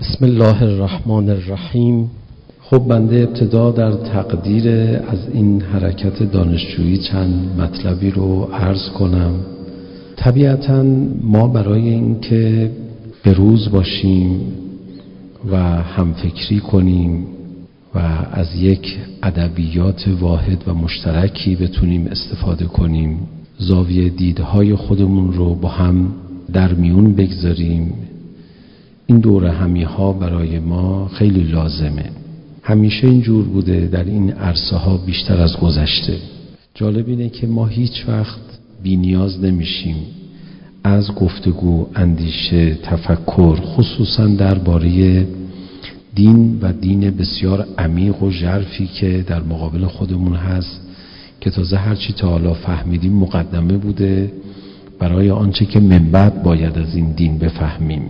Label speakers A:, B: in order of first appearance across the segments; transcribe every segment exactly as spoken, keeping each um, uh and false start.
A: بسم الله الرحمن الرحیم. خب بنده ابتدا در تقدیر از این حرکت دانشجویی چند مطلبی رو عرض کنم. طبیعتاً ما برای اینکه به روز باشیم و همفکری کنیم و از یک ادبیات واحد و مشترکی بتونیم استفاده کنیم، زاویه دیدهای خودمون رو با هم در میون بگذاریم، این دوره همی ها برای ما خیلی لازمه. همیشه اینجور بوده در این عرصه ها بیشتر از گذشته. جالب اینه که ما هیچ وقت بی نیاز نمیشیم از گفتگو، اندیشه، تفکر، خصوصا درباره دین و دین بسیار عمیق و ژرفی که در مقابل خودمون هست که تازه هرچی تا حالا فهمیدیم مقدمه بوده برای آنچه که من بعد باید از این دین بفهمیم.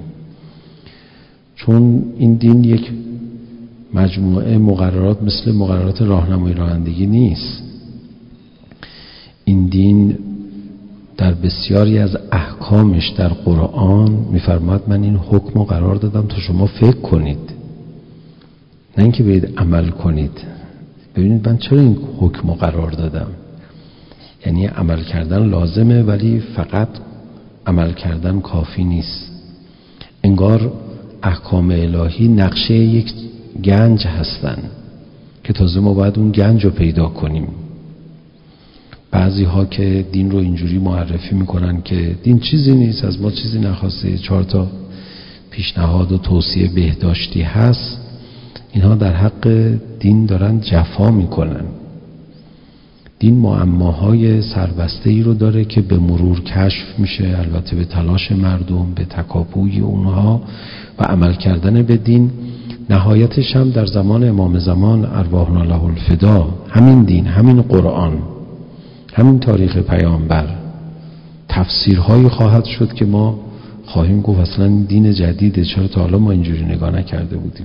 A: چون این دین یک مجموعه مقررات مثل مقررات راهنمای رانندگی نیست. این دین در بسیاری از احکامش در قرآن میفرماد من این حکم رو قرار دادم تا شما فکر کنید، نه اینکه باید عمل کنید. ببینید من چرا این حکم رو قرار دادم؟ یعنی عمل کردن لازمه ولی فقط عمل کردن کافی نیست. انگار احکام الهی نقشه یک گنج هستن که تازه ما باید اون گنج رو پیدا کنیم. بعضی ها که دین رو اینجوری معرفی میکنن که دین چیزی نیست، از ما چیزی نخواسته، چهار تا پیشنهاد و توصیه بهداشتی هست، اینها در حق دین دارن جفا میکنن. دین معماهای سربسته ای رو داره که به مرور کشف میشه، البته به تلاش مردم، به تکاپوی اونها و عمل کردن به دین. نهایتش هم در زمان امام زمان ارواحنا له الفدا همین دین، همین قرآن، همین تاریخ پیامبر تفسیرهایی خواهد شد که ما خواهیم گفت اصلا دین جدیده، چرا تا حالا ما اینجوری نگاه نکرده بودیم.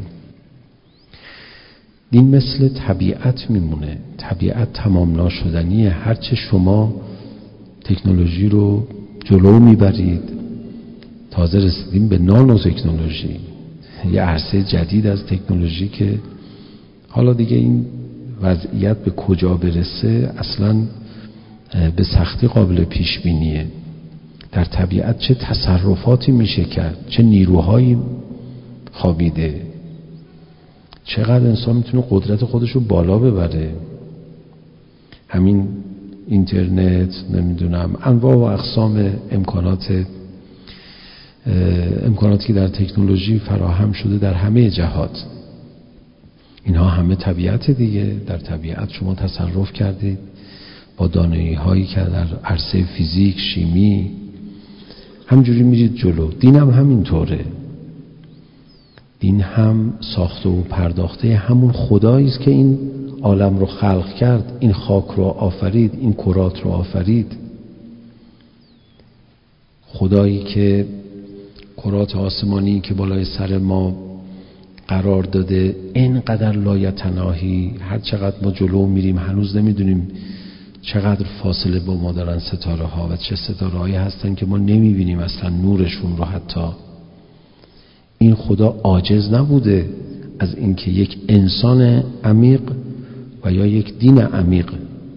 A: دین مثل طبیعت میمونه. طبیعت تمام ناشدنیه. هرچه شما تکنولوژی رو جلو میبرید، تازه رسیدیم به نانو تکنولوژی، یه عرصه جدید از تکنولوژی که حالا دیگه این وضعیت به کجا برسه اصلا به سختی قابل پیش بینیه. در طبیعت چه تصرفاتی میشه کرد، چه نیروهایی خوابیده، چقدر انسان میتونه قدرت خودش رو بالا ببره. همین اینترنت، نمیدونم انواع و اقسام امکانات امکاناتی که در تکنولوژی فراهم شده در همه جهات، اینها همه طبیعت دیگه. در طبیعت شما تصرف کردید با دانایی هایی که در عرصه فیزیک، شیمی، همجوری میرید جلو. دین هم همینطوره. دین هم ساخته و پرداخته همون خدایی است که این عالم رو خلق کرد، این خاک رو آفرید، این کرات رو آفرید. خدایی که کرات آسمانی که بالای سر ما قرار داده اینقدر لایتناهی، هر چقدر ما جلو میریم هنوز نمیدونیم چقدر فاصله با ما دارن ستاره ها و چه ستاره هایی هستن که ما نمیبینیم اصلا نورشون رو. حتی این خدا عاجز نبوده از اینکه یک انسان عمیق و یا یک دین عمیق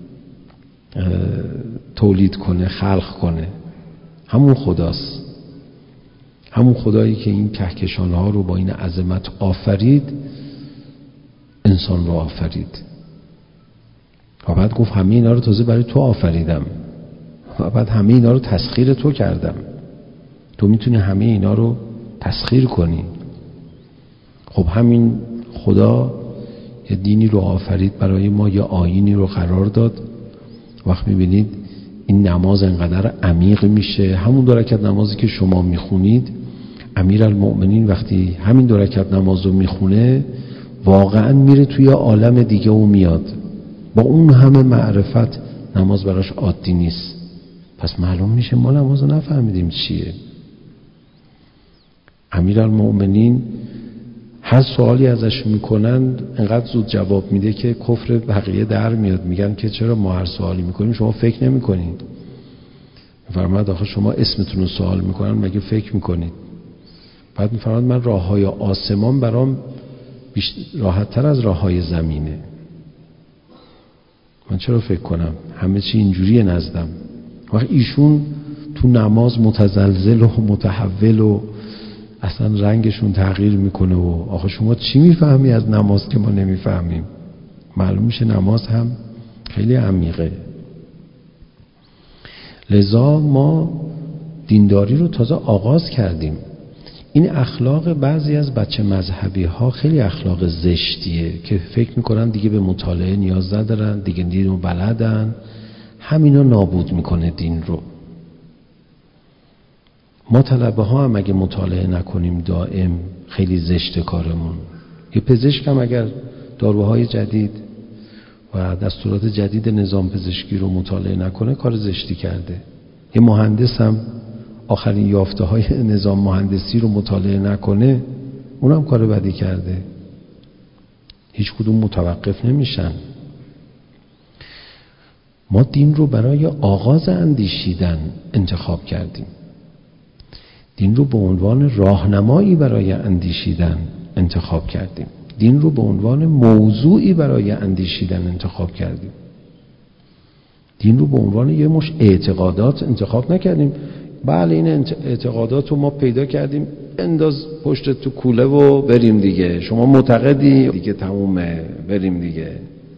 A: تولید کنه، خلق کنه. همون خداست، همون خدایی که این کهکشان ها رو با این عظمت آفرید، انسان رو آفرید و بعد گفت همه اینا رو تازه برای تو آفریدم و بعد همه اینا رو تسخیر تو کردم، تو میتونی همه اینا رو تسخیر کنی. خب همین خدا یه دینی رو آفرید برای ما، یه آیینی رو قرار داد. وقت میبینید این نماز انقدر عمیق میشه، همون دو رکعت نمازی که شما میخونید، امیرالمؤمنین وقتی همین دو رکعت نماز رو میخونه واقعا میره توی عالم دیگه و میاد. با اون همه معرفت نماز براش عادی نیست. پس معلوم میشه ما نماز رو نفهمیدیم چیه. امیرالمؤمنین هر سوالی ازش میکنن انقدر زود جواب میده که کفر بقیه در میاد. میگن که چرا ما هر سوالی میکنیم شما فکر نمیکنید؟ فرمود آخه شما اسمتون رو سوال میکنن مگه فکر میکنید؟ بعد میفرماد من راههای آسمان برام راحت تر از راههای زمینه. من چرا فکر کنم همه چی اینجوریه نزدم؟ وقت ایشون تو نماز متزلزل و متحول و اصلا رنگشون تغییر میکنه و آخه شما چی میفهمی از نماز که ما نمیفهمیم؟ معلوم میشه نماز هم خیلی عمیقه. لذا ما دینداری رو تازه آغاز کردیم. این اخلاق بعضی از بچه مذهبی ها خیلی اخلاق زشتیه که فکر میکنن دیگه به مطالعه نیاز ندارن، دیگه دین رو بلدن. همینا نابود میکنه دین رو. ما طلبه ها هم اگه مطالعه نکنیم دائم خیلی زشت کارمون. یه پزشک هم اگر داروهای جدید و دستورات جدید نظام پزشکی رو مطالعه نکنه کار زشتی کرده. یه مهندس هم آخرین یافته های نظام مهندسی رو مطالعه نکنه اونم کار بدی کرده. هیچ کدوم متوقف نمیشن. ما دین رو برای آغاز اندیشیدن انتخاب کردیم. دین رو به عنوان راهنمایی برای اندیشیدن انتخاب کردیم. دین رو به عنوان موضوعی برای اندیشیدن انتخاب کردیم. دین رو به عنوان یه مش اعتقادات انتخاب نکردیم. بله این اعتقادات رو ما پیدا کردیم، انداز پشت تو کوله و بریم دیگه. شما معتقدی دیگه تمومه، بریم دیگه.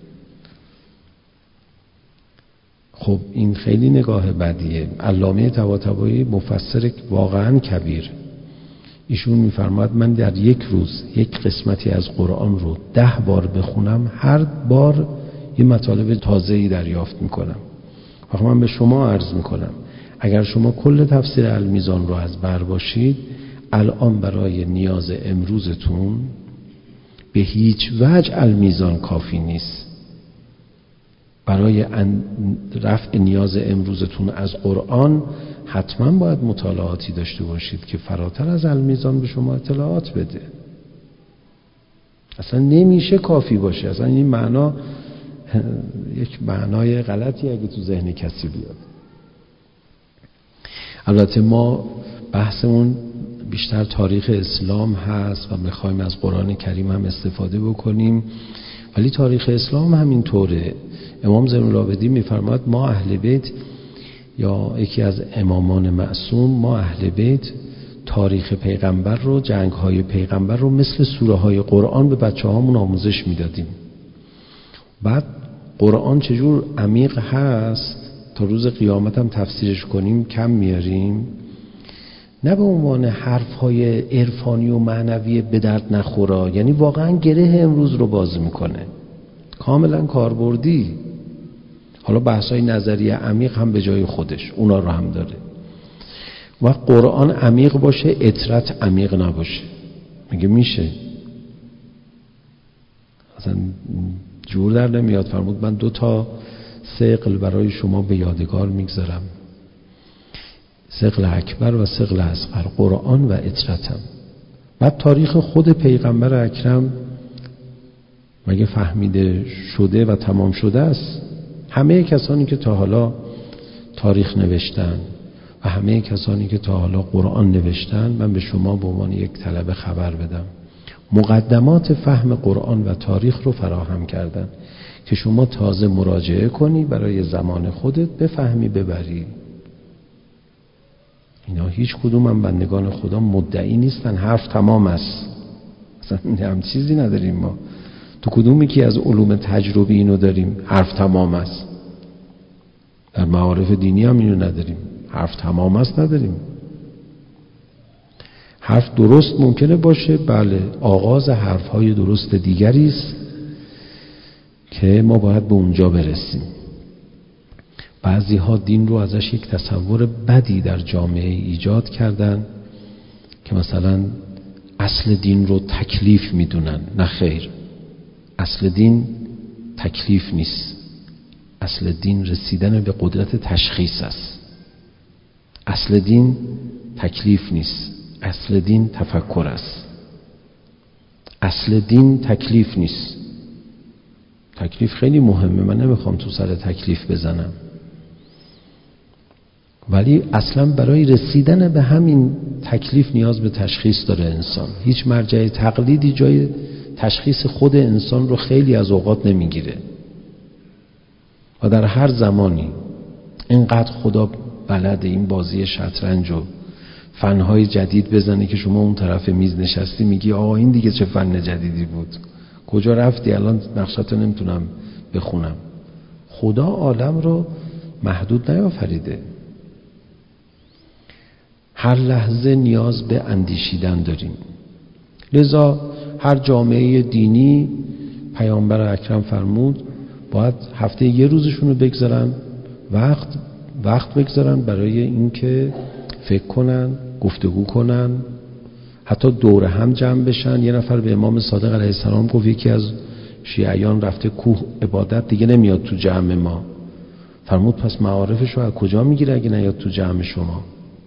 A: خب این خیلی نگاه بدیه. علامه طباطبایی مفسر واقعا کبیر، ایشون میفرماد من در یک روز یک قسمتی از قرآن رو ده بار بخونم، هر بار یه مطالب تازه‌ای دریافت میکنم. وقتی من به شما عرض میکنم اگر شما کل تفسیر المیزان رو از بر باشید، الان برای نیاز امروزتون به هیچ وجه المیزان کافی نیست. برای رفع نیاز امروزتون از قرآن حتما باید مطالعاتی داشته باشید که فراتر از المیزان به شما اطلاعات بده. اصلا نمیشه کافی باشه. اصلا این معنا یک معنای غلطی اگه تو ذهن کسی بیاد. البته ما بحثمون بیشتر تاریخ اسلام هست و میخوایم از قرآن کریم هم استفاده بکنیم، ولی تاریخ اسلام هم اینطوره. امام زین العابدین میفرماد ما اهل بیت، یا یکی از امامان معصوم، ما اهل بیت تاریخ پیغمبر رو، جنگ‌های پیغمبر رو مثل سوره های قرآن به بچه هامون آموزش میدادیم. بعد قرآن چجور عمیق هست تا روز قیامت هم تفسیرش کنیم کم میاریم، نه به عنوان حرف‌های عرفانی و معنوی به درد نخورا، یعنی واقعا گره امروز رو باز میکنه، کاملا کاربردی. حالا بحث‌های نظریه عمیق هم به جای خودش، اونا رو هم داره. و قرآن عمیق باشه، اطرت عمیق نباشه. میگه میشه؟ اصلا جور در نمیاد. فرمود من دو تا ثقل برای شما به یادگار میگذارم، ثقل اکبر و ثقل اصغر، قرآن و اطرتم. بعد تاریخ خود پیغمبر اکرم مگه فهمیده شده و تمام شده است؟ همه کسانی که تا حالا تاریخ نوشتن و همه کسانی که تا حالا قرآن نوشتن، من به شما به عنوان یک طلبه خبر بدم، مقدمات فهم قرآن و تاریخ رو فراهم کردن که شما تازه مراجعه کنی، برای زمان خودت بفهمی ببری. اینا هیچ کدوم هم بندگان خدا مدعی نیستن حرف تمام است. اصلا هم چیزی نداریم ما. تو کدومی که از علوم تجربی اینو داریم حرف تمام است؟ در معارف دینی هم اینو نداریم، حرف تمام است نداریم. حرف درست ممکنه باشه، بله، آغاز حرفهای درست دیگری است که ما باید به اونجا برسیم. بعضی ها دین رو ازش یک تصور بدی در جامعه ایجاد کردن که مثلا اصل دین رو تکلیف میدونن. نه خیر، اصل دین تکلیف نیست. اصل دین رسیدن به قدرت تشخیص است. اصل دین تکلیف نیست. اصل دین تفکر است. اصل دین تکلیف نیست. تکلیف خیلی مهمه، من نمیخوام تو سر تکلیف بزنم، ولی اصلا برای رسیدن به همین تکلیف نیاز به تشخیص داره انسان. هیچ مرجع تقلیدی جای تشخیص خود انسان رو خیلی از اوقات نمیگیره و در هر زمانی اینقدر خدا بلده این بازی شطرنج و فنهای جدید بزنه که شما اون طرف میز نشستی میگی آقا این دیگه چه فن جدیدی بود، کجا رفتی الان نقشه‌تو نمیتونم بخونم. خدا عالم رو محدود نیافریده. هر لحظه نیاز به اندیشیدن داریم. لذا هر جامعه دینی پیامبر اکرم فرمود باید هفته یه روزشون رو بگذارن وقت وقت بگذارن برای اینکه فکر کنن، گفتگو کنن، حتی دور هم جمع بشن. یه نفر به امام صادق علیه السلام گفت یکی از شیعیان رفته کوه عبادت دیگه نمیاد تو جمع ما. فرمود پس معارفش رو از کجا میگیره اگه نیاد تو جمع شما؟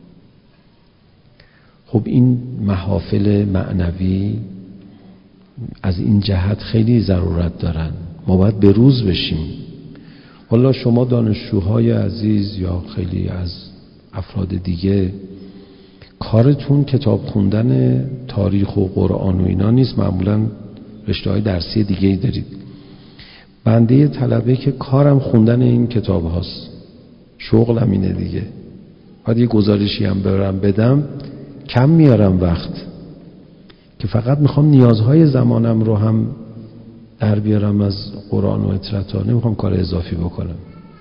A: خب این محافل معنوی از این جهت خیلی ضرورت دارن. ما باید به روز بشیم. والا شما دانشجوهای عزیز یا خیلی از افراد دیگه کارتون کتاب خوندن تاریخ و قرآن و اینا نیست، معمولا رشته‌های درسی دیگه ای دارید. بنده طلبه که کارم خوندن این کتاب هاست، شغلم اینه دیگه. باید یه گزارشی هم برم بدم، کم میارم وقت که فقط میخوام نیازهای زمانم رو هم در بیارم از قرآن و اطرتا، نمیخوام کار اضافی بکنم.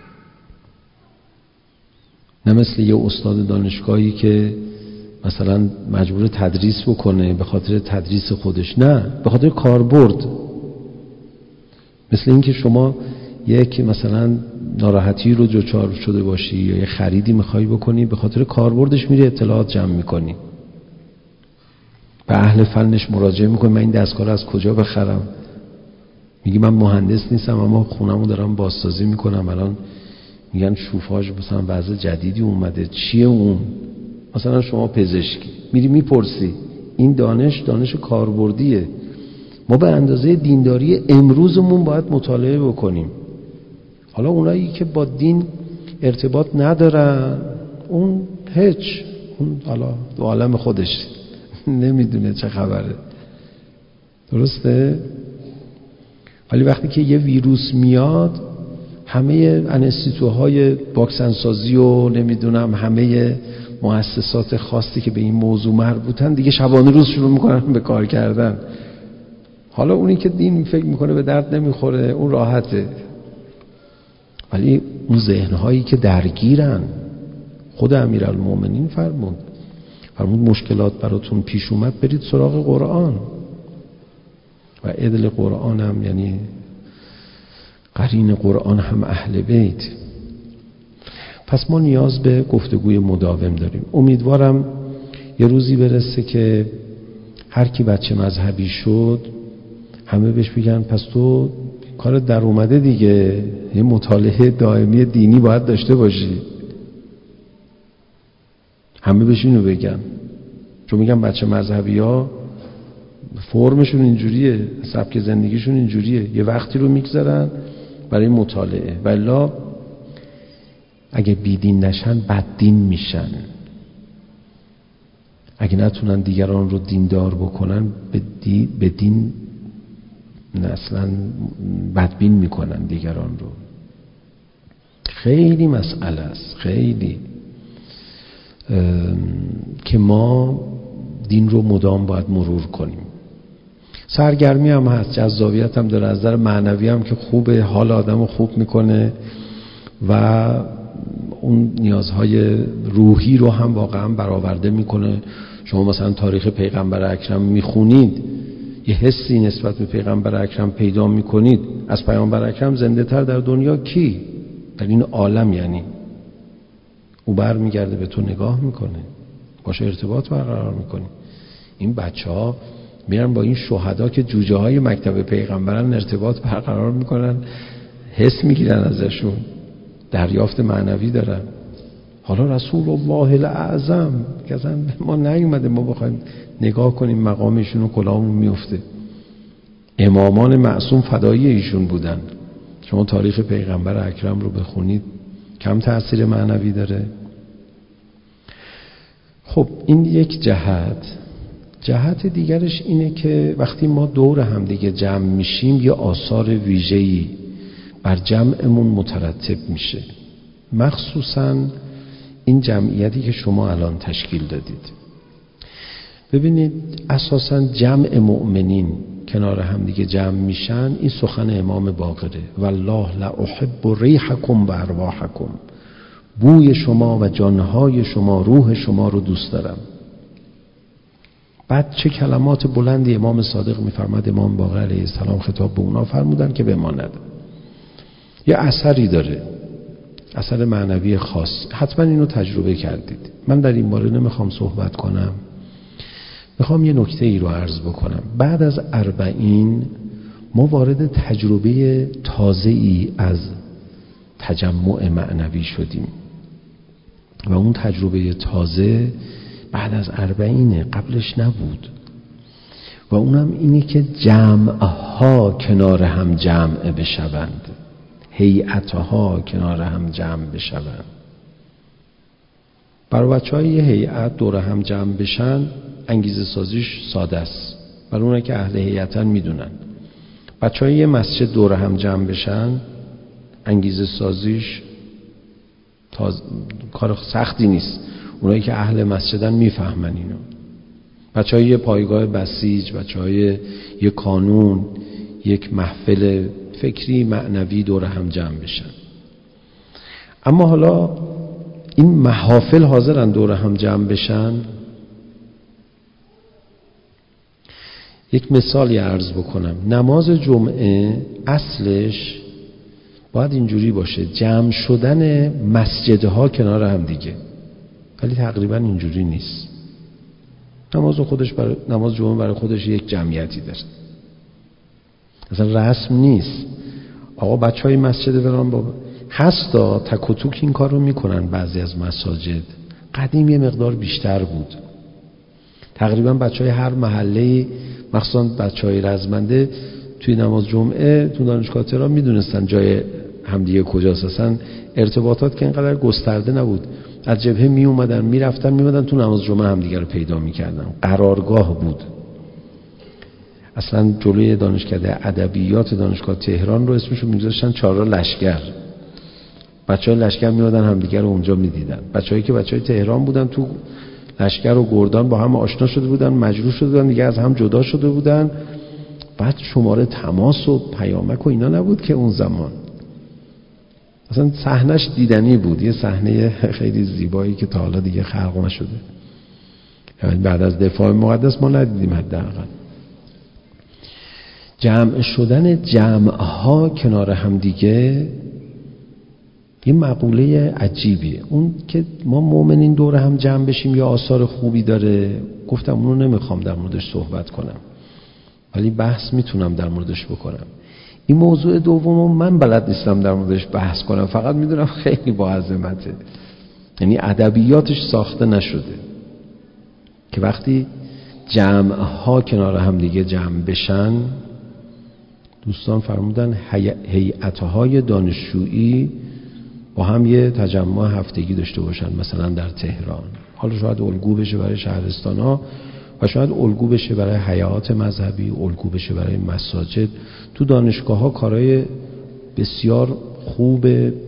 A: نه مثل یه استاد دانشگاهی که مثلا مجبور تدریس بکنه به خاطر تدریس خودش، نه، به خاطر کاربرد. مثل این که شما یک مثلا ناراحتی رو دچار شده باشی یا یه خریدی میخوای بکنی، به خاطر کاربردش میری اطلاعات جمع میکنی، به اهل فنش مراجعه میکنی من این دستگاه رو از کجا بخرم. میگی من مهندس نیستم اما خونمو دارم بازسازی میکنم، الان میگن شوفاژ مثلا وضع جدیدی اومده، چیه اون؟ مثلا شما پزشکی میری میپرسی، این دانش دانش کاربردیه. ما به اندازه دینداری امروزمون باید مطالعه بکنیم. حالا اونایی که با دین ارتباط ندارن اون هیچ، اون حالا دو عالم خودش نمیدونه چه خبره، درسته؟ ولی وقتی که یه ویروس میاد همه انستیتوهای واکسنسازی و نمیدونم همه مؤسسات خاصی که به این موضوع مربوطن دیگه شبانه روز شروع میکنن به کار کردن. حالا اونی که دین فکر میکنه به درد نمیخوره اون راحته، ولی اون ذهنهایی که درگیرن، خود امیرالمومنین فرمود فرمود مشکلات براتون پیش اومد برید سراغ قرآن و عدل قرآن هم یعنی قرین قرآن هم اهل بیت. پس ما نیاز به گفتگوی مداوم داریم. امیدوارم یه روزی برسه که هر کی بچه مذهبی شد همه بهش بگن پس تو کار در اومده دیگه، یه مطالعه دائمی دینی باید داشته باشی. همه بهش اینو بگن، چون میگن بچه مذهبی ها فرمشون اینجوریه، سبک زندگیشون اینجوریه، یه وقتی رو میگذارن برای مطالعه، والا اگه بیدین نشن بددین میشن. اگه نتونن دیگران رو دیندار بکنن به, دی به دین اصلا بدبین میکنن دیگران رو. خیلی مسئله است، خیلی که ما دین رو مدام باید مرور کنیم. سرگرمی هم هست، جذابیت هم داره، از نظر معنوی هم که خوبه، حال آدم رو خوب میکنه و اون نیازهای روحی رو هم واقعا برآورده میکنه. شما مثلا تاریخ پیغمبر اکرم میخونید یه حسی نسبت به پیغمبر اکرم پیدا میکنید. از پیغمبر اکرم زنده تر در دنیا کی؟ در این عالم. یعنی او بر میگرده به تو نگاه میکنه، باشه ارتباط برقرار میکنی. این بچه ها میرن با این شهدا که جوجه های مکتب پیغمبرن ارتباط برقرار میکنن، حس میگیرن ازشون، دریافت معنوی دارن. حالا رسول الله الاعظم که اصلا ما نیومده ما بخوایم نگاه کنیم مقامشون و کلاهمون میفته. امامان معصوم فدایی ایشون بودن. شما تاریخ پیغمبر اکرم رو بخونید کم تأثیر معنوی داره؟ خب این یک جهت. جهت دیگرش اینه که وقتی ما دور هم دیگه جمع میشیم یه آثار ویژه‌ای بر جمعمون مترتب میشه، مخصوصاً این جمعیتی که شما الان تشکیل دادید. ببینید اساساً جمع مؤمنین کنار هم دیگه جمع میشن، این سخن امام باقره: والله لا احب ریحکم و ارواحکم، بوی شما و جانهای شما، روح شما رو دوست دارم. بعد چه کلمات بلندی امام صادق میفرماد، امام باقر علیه السلام خطاب به اونا فرمودن که بماند. یه اثری داره، اثر معنوی خاص، حتما اینو تجربه کردید. من در این باره نمیخوام صحبت کنم، میخوام یه نکته ای رو عرض بکنم. بعد از اربعین ما وارد تجربه تازه ای از تجمع معنوی شدیم و اون تجربه تازه بعد از اربعینه، قبلش نبود. و اونم اینه که جمعها کنار هم جمع بشوند، هیئتها کنار هم جمع بشوند. برای بچه های یه هیئت دور هم جمع بشن انگیزه سازیش ساده است، برای اونایی که اهل هیئتن میدونن. بچه های یه مسجد دور هم جمع بشن انگیزه سازیش تاز... کار سختی نیست، اونایی که اهل مسجدن میفهمن اینو. بچه های یه پایگاه بسیج، بچه های یه کانون، یک محفل فکری معنوی دور هم جمع بشن. اما حالا این محافل حاضرن دور هم جمع بشن. یک مثالی عرض بکنم. نماز جمعه اصلش باید اینجوری باشه، جمع شدن مسجدها کنار هم دیگه، ولی تقریبا اینجوری نیست. نماز خودش برای نماز جمعه برای خودش یک جمعیتی داره، اصلا رسم نیست. آقا بچهای مسجد برام بابا هستا تک و توک این کار رو میکنن. بعضی از مساجد قدیم یه مقدار بیشتر بود، تقریبا بچهای هر محله، مخصوصا بچهای رزمنده، توی نماز جمعه تو دانشگاه تهران میدونستن جای همدیگه کجاست. اصلا ارتباطات که اینقدر گسترده نبود، از جبهه می اومدن می رفتن می اومدن تو نماز جمعه همدیگه رو پیدا می کردن. قرارگاه بود. اصلا جلوی دانشکده ادبیات دانشگاه تهران رو اسمشو میذاشتن چهارراه لشکر. بچهای لشکر می اومدن همدیگه رو اونجا می دیدن. بچه‌هایی که بچهای تهران بودن تو لشکر و گردان با هم آشنا شده بودن، مجروح شده بودن دیگه، از هم جدا شده بودن. بعد شماره تماس و پیامک و اینا نبود که اون زمان. اصلا صحنه‌اش دیدنی بود، یه صحنه خیلی زیبایی که تا حالا دیگه خلق نشده. یعنی بعد از دفاع مقدس ما ندیدیم. حداقل جمع شدن جمع‌ها کنار هم دیگه یه مقوله عجیبیه. اون که ما مؤمنین دور هم جمع بشیم یا آثار خوبی داره، گفتم اونو نمیخوام در موردش صحبت کنم، ولی بحث میتونم در موردش بکنم. این موضوع دومو من بلد نیستم در موردش بحث کنم، فقط میدونم خیلی با عظمته. یعنی ادبیاتش ساخته نشده که وقتی جمع‌ها کنار هم دیگه جمع بشن، دوستان فرمودن هیئت‌های دانشجویی با هم یه تجمع هفتگی داشته باشن، مثلا در تهران. حالا شاید الگو بشه برای شهرستان‌ها و شاید الگو بشه برای هیئات مذهبی، الگو بشه برای مساجد. تو دانشگاه‌ها کارهای بسیار خوب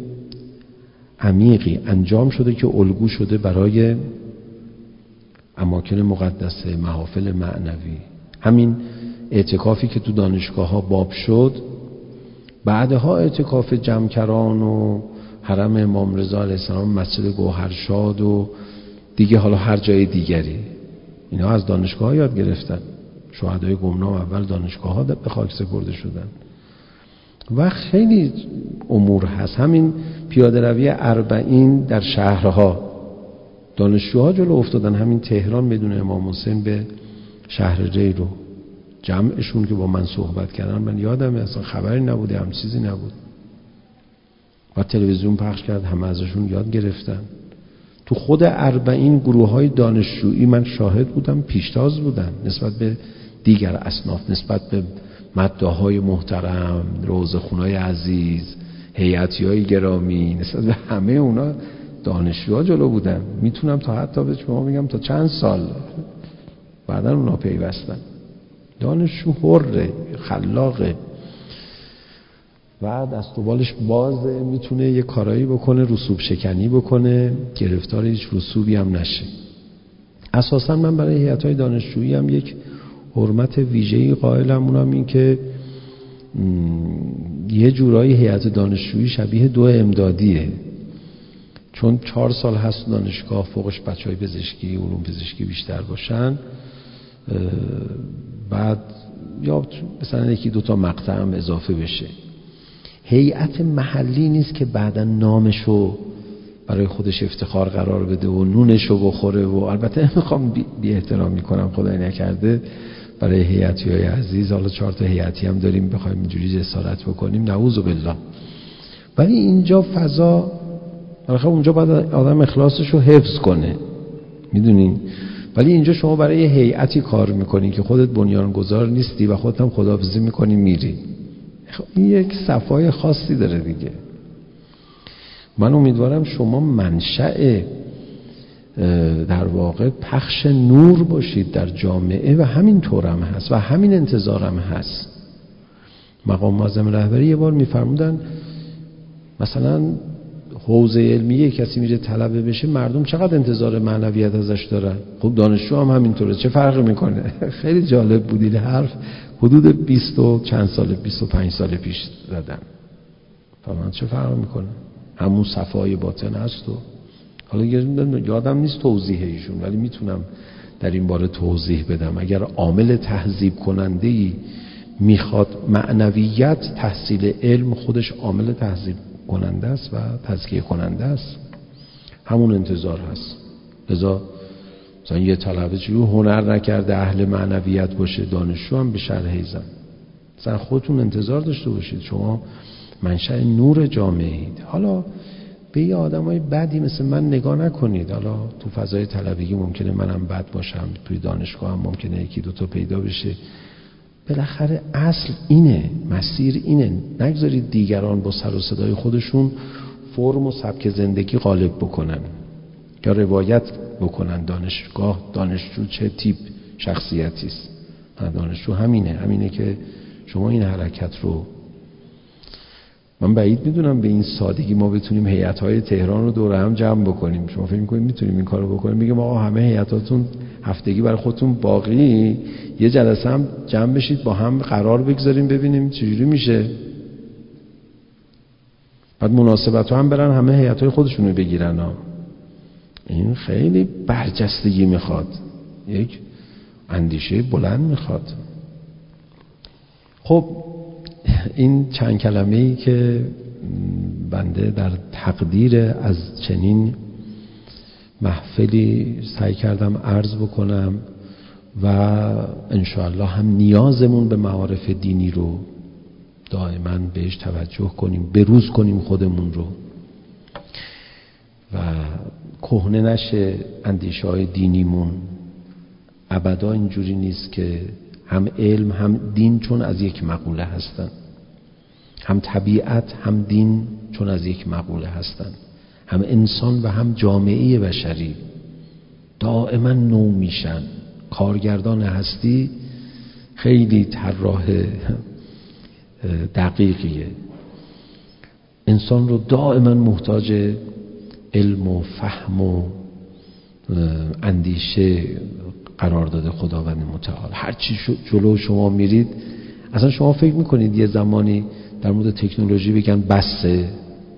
A: عمیقی انجام شده که الگو شده برای اماکن مقدسه، محافل معنوی. همین اعتکافی که تو دانشگاه‌ها باب شد، بعدها اعتکاف جمکران و حرم امام رضا علیه السلام، مسجد گوهرشاد و دیگه حالا هر جای دیگری، اینا از دانشگاه‌ها یاد گرفتن. شهدای گمنام اول دانشگاه‌ها به خاک سپرده شدن و خیلی امور هست. همین پیاده روی اربعین در شهرها دانشجوها جلو افتادن. همین تهران بدون امام حسین به شهر ری رو جمعشون که با من صحبت کردن، من یادمه اصلا خبری نبوده، هم چیزی نبود و تلویزیون پخش کرد، همه ازشون یاد گرفتن. تو خود اربعین گروه‌های دانشجویی من شاهد بودم، پیشتاز بودن نسبت به دیگر اصناف، نسبت به مداحای محترم، روضه‌خونای عزیز، هیئتیای گرامی، نسبت به همه اونا دانشجوها جلو بودن، میتونم تا حتی به شما میگم تا چند سال بعدن اونا پیوستن. دانشجو حره، خلاقه، و دست و بالش بازه، میتونه یه کارایی بکنه، رسوب شکنی بکنه، گرفتار هیچ رسوبی هم نشه. اساسا من برای هیئت‌های دانشجویی هم یک حرمت ویژه‌ای قائلم، اونم این که یه جورایی هیئت دانشجویی شبیه دو امدادیه، چون چهار سال هست دانشگاه، فوقش بچهای پزشکی، علوم پزشکی بیشتر باشن، بعد یا مثلا یکی دوتا مقطع هم اضافه بشه. هیئت محلی نیست که بعدا نامشو برای خودش افتخار قرار بده و نونشو بخوره. و البته میخوام بی, بی احترامی کنم، خدای نکرده برای هیئتیای عزیز، حالا چهار تا هیئتی هم داریم بخوایم اینجوری جسارت بکنیم، نعوذ بالله. ولی اینجا فضا، بالاخره اونجا باید آدم اخلاصشو حفظ کنه، میدونین. ولی اینجا شما برای هیئتی کار میکنی که خودت بنیانگذار نیستی و خودت هم خداحافظی میکنی میری. این یک صفای خاصی داره دیگه. من امیدوارم شما منشأ در واقع پخش نور باشید در جامعه و همین طورم هست و همین انتظارم هست. مقام معظم رهبری یه بار میفرمودن مثلا حوزه علمیه کسی میره طلبه بشه، مردم چقدر انتظار معنویت ازش دارن؟ خب دانشجو هم همینطوره، چه فرقی میکنه؟ خیلی جالب بود این حرف، حدود بیست و چند سال، بیست و پنج سال پیش زدن. فهمن چه فرقی میکنه؟ همون صفای باطن هست. و حالا یادم نیست توضیح ایشون، ولی میتونم در این باره توضیح بدم. اگر عامل تهذیب کننده‌ای میخواد معنویت، تحصیل علم خودش عامل تهذیب کننده است و تزکیه کننده است. همون انتظار هست. لذا مثلا یه طلبه چون هنر نکرده اهل معنویت باشه، دانشجو هم به شرح ایزن. مثلا خودتون انتظار داشته باشید شما منشأ نور جامعه اید. حالا به یه آدمای بدی مثل من نگاه نکنید. حالا تو فضای طلبگی ممکنه منم بد باشم، توی دانشگاه هم ممکنه یکی دوتا پیدا بشه. بالاخره اصل اینه، مسیر اینه. نگذارید دیگران با سر و صدای خودشون فرم و سبک زندگی غالب بکنن یا روایت بکنن دانشگاه دانشجو چه تیپ شخصیتی است. دانشجو همینه، همینه که شما این حرکت رو، من بعید میدونم به این سادگی ما بتونیم هیئت‌های تهران رو دور هم جمع بکنیم. شما فکر می‌کنید میتونیم این کارو بکنیم؟ میگم آقا همه هیئتاتون هفتگی برای خودتون باقی، یه جلسه هم جمع بشید با هم قرار بگذاریم ببینیم چجوری میشه. بعد مناسبت‌ها هم برن همه هیئت‌های خودشون رو بگیرن ها. این خیلی برجستگی میخواد، یک اندیشه بلند میخواد. خب این چند کلمه‌ای که بنده در تقدیر از چنین محفلی سعی کردم عرض بکنم و انشاءالله هم نیازمون به معارف دینی رو دائما بهش توجه کنیم، بروز کنیم خودمون رو و کهنه نشه اندیشه‌های دینیمون. ابدا اینجوری نیست که هم علم هم دین چون از یک مقوله هستن، هم طبیعت هم دین چون از یک مقوله هستن، هم انسان و هم جامعه بشری دائما نو میشن. کارگردان هستی خیلی طراح دقیقیه. انسان رو دائما محتاج علم و فهم و اندیشه قرار داده خداوند متعال. هر چی جلو شما میرید، اصلا شما فکر میکنید یه زمانی در مورد تکنولوژی بگن بسه؟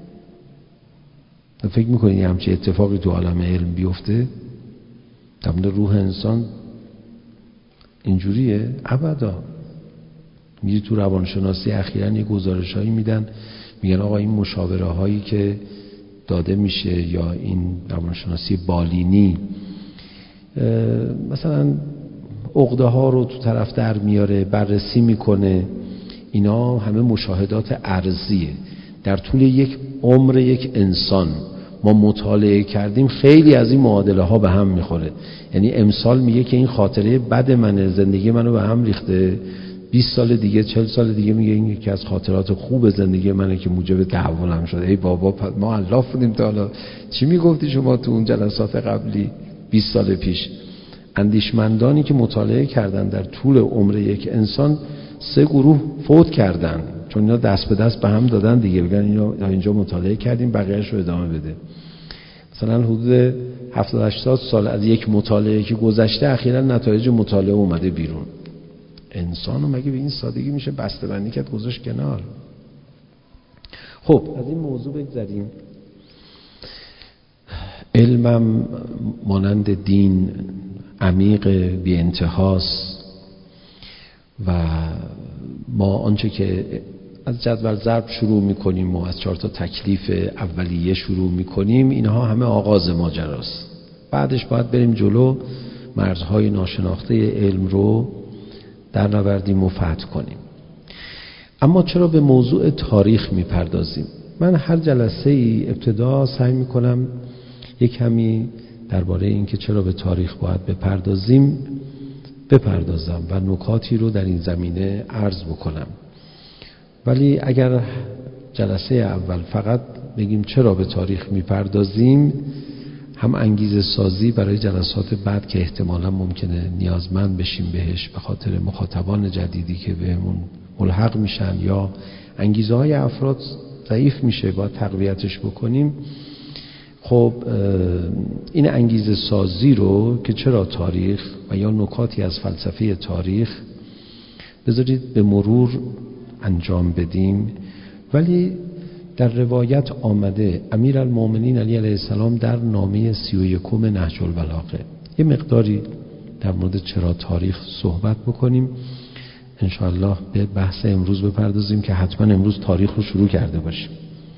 A: فکر میکنید یه همچین اتفاقی تو عالم علم بیفته؟ در مورد روح انسان اینجوریه؟ ابدا. میری تو روانشناسی اخیراً یه گزارش‌هایی میدن، میگن آقا این مشاوره هایی که داده میشه یا این روانشناسی بالینی مثلا عقده ها رو تو طرف در میاره، بررسی میکنه. اینا همه مشاهدات ارضیه. در طول یک عمر یک انسان ما مطالعه کردیم خیلی از این معادله ها به هم میخوره. یعنی امسال میگه که این خاطره بد منه، زندگی منو به هم ریخته، بیست سال دیگه چهل سال دیگه میگه این یکی از خاطرات خوب زندگی منه که موجب تحولم شده. ای بابا ما الاف بودیم تا حالا چی میگفتی شما تو اون جلسات قبلی بیست سال پیش؟ اندیشمندانی که مطالعه کردن در طول عمر یک انسان سه گروه فوت کردن، چون اینا دست به دست به هم دادن دیگه، بگن اینا اینجا مطالعه کردیم بقیه‌اش رو ادامه بده. مثلا حدود هفتاد هشتاد سال از یک مطالعه که گذشته اخیراً نتایج مطالعه اومده بیرون. انسانو مگه به این سادگی میشه بسته‌بندی کرد گذاشت کنار؟ خب از این موضوع بگذریم. علمم مانند دین عمیق بی انتهاست و ما آنچه که از جدول ضرب شروع میکنیم و از چهار تا تکلیف اولیه شروع میکنیم اینها همه آغاز ماجراست. بعدش باید بریم جلو، مرزهای ناشناخته علم رو در نوردیم و فتح کنیم. اما چرا به موضوع تاریخ میپردازیم؟ من هر جلسه ای ابتدا سعی میکنم یک کمی درباره این که چرا به تاریخ باید بپردازیم بپردازم و نکاتی رو در این زمینه عرض بکنم. ولی اگر جلسه اول فقط بگیم چرا به تاریخ میپردازیم، هم انگیزه سازی برای جلسات بعد که احتمالا ممکنه نیازمند بشیم بهش به خاطر مخاطبان جدیدی که بهمون ملحق میشن یا انگیزه های افراد ضعیف میشه باید تقویتش بکنیم. خب این انگیزه سازی رو که چرا تاریخ و یا نکاتی از فلسفه تاریخ بذارید به مرور انجام بدیم. ولی در روایت آمده امیرالمومنین علی علیه السلام در نامه سی و یکم نهج البلاغه یه مقداری در مورد چرا تاریخ صحبت بکنیم. انشاءالله به بحث امروز بپردازیم که حتما امروز تاریخ رو شروع کرده باشیم.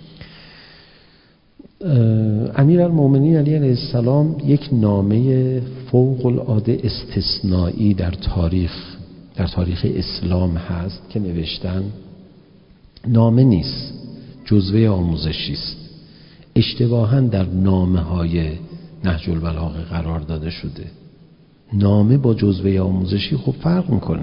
A: امیرالمومنین علی علیه السلام یک نامه فوق العاده استثنایی در تاریخ در تاریخ اسلام هست که نوشتن. نامه نیست، جزوه آموزشی است. اشتباهاً در نامه های نهج البلاغه قرار داده شده. نامه با جزوه آموزشی خب فرق میکنه.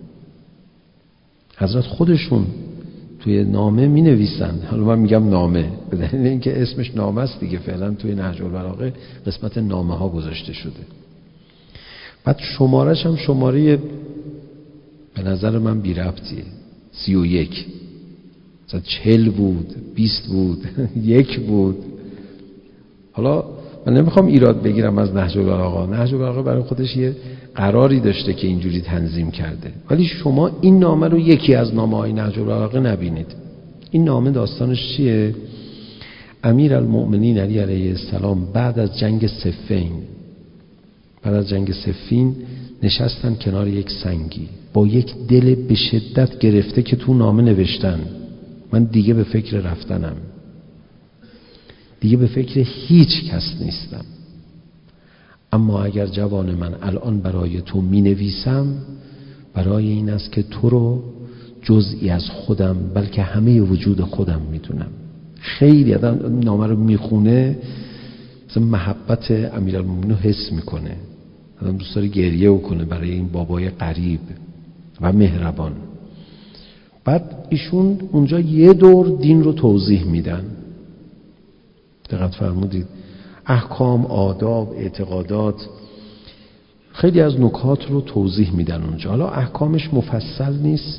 A: حضرت خودشون توی نامه می نویسن، حالا من میگم نامه به دلیل اینکه اسمش نامه است دیگه، فعلا توی نهج البلاغه قسمت نامه ها گذاشته شده. بعد شمارش هم شماره به نظر من بی ربطیه، سی و یک، مثلا چل بود، بیست بود، یک بود. حالا من نمیخوام ایراد بگیرم از نهج البلاغه. نهج البلاغه برای خودش یه قراری داشته که اینجوری تنظیم کرده، ولی شما این نامه رو یکی از نامه‌های نهج البلاغه نبینید. این نامه داستانش چیه؟ امیرالمومنین علی علیه السلام بعد از جنگ صفین بعد از جنگ صفین نشستن کنار یک سنگی با یک دل به شدت گرفته که تو نامه نوشتن من دیگه به فکر رفتنم، دیگه به فکر هیچ کس نیستم، اما اگر جوان من الان برای تو می نویسم برای این است که تو رو جزئی از خودم بلکه همه وجود خودم می دونم. خیلی آدم نامه رو می خونه مثلا محبت امیرالمومنین رو حس می کنه، آدم دوست داره گریه بکنه برای این بابای قریب و مهربان. بعد ایشون اونجا یه دور دین رو توضیح میدن. دقت فرمودید؟ احکام، آداب، اعتقادات، خیلی از نکات رو توضیح میدن اونجا. حالا احکامش مفصل نیست.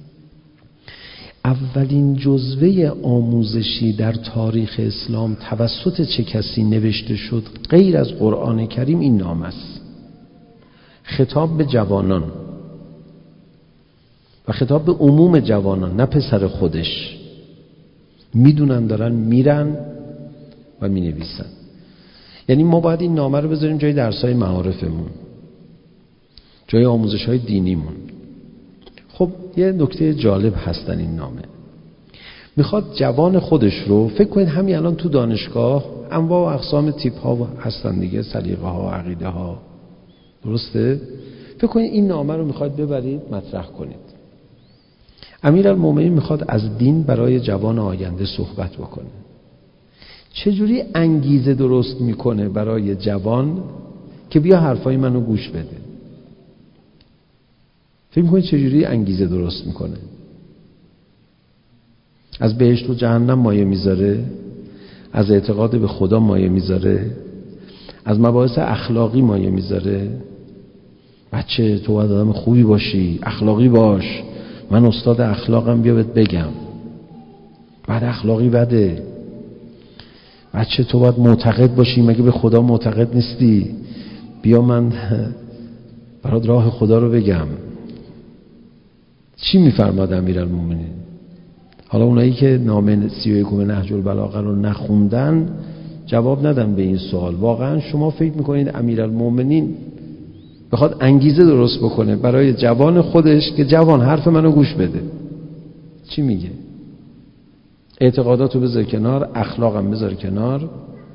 A: اولین جزوه آموزشی در تاریخ اسلام توسط چه کسی نوشته شد غیر از قرآن کریم این نامه است. خطاب به جوانان و خطاب به عموم جوانان، نه پسر خودش. میدونن دارن میرن و مینویسن. یعنی ما باید این نامه رو بذاریم جای درس‌های معارفمون، جای آموزش‌های دینیمون. خب یه نکته جالب هستن این نامه. میخواد جوان خودش رو، فکر کنید همین الان تو دانشگاه انواع و اقسام تیپ ها هستن دیگه، سلیقه ها، عقیده ها، درسته؟ فکر کنید این نامه رو میخواد ببرید مطرح کنید. امیرالمومنین میخواد از دین برای جوان آینده صحبت بکنه. چجوری انگیزه درست میکنه برای جوان که بیا حرفای منو گوش بده؟ فکر میکنید چجوری انگیزه درست میکنه؟ از بهشت و جهنم مایه میذاره، از اعتقاد به خدا مایه میذاره، از مباحث اخلاقی مایه میذاره. بچه تو باید آدم خوبی باشی، اخلاقی باش، من استاد اخلاقم، بیا بهت بگم. بعد اخلاقی بده. بچه تو باید معتقد باشی، مگه به خدا معتقد نیستی؟ بیا من برات راه خدا رو بگم. چی میفرماد امیرالمومنین؟ حالا اونایی که نامه سی و یکم نهج البلاغه رو نخوندن جواب ندن به این سوال. واقعا شما فکر میکنید امیرالمومنین بخواد انگیزه درست بکنه برای جوان خودش که جوان حرف منو گوش بده؟ چی میگه؟ اعتقاداتو بذار کنار، اخلاقم بذار کنار،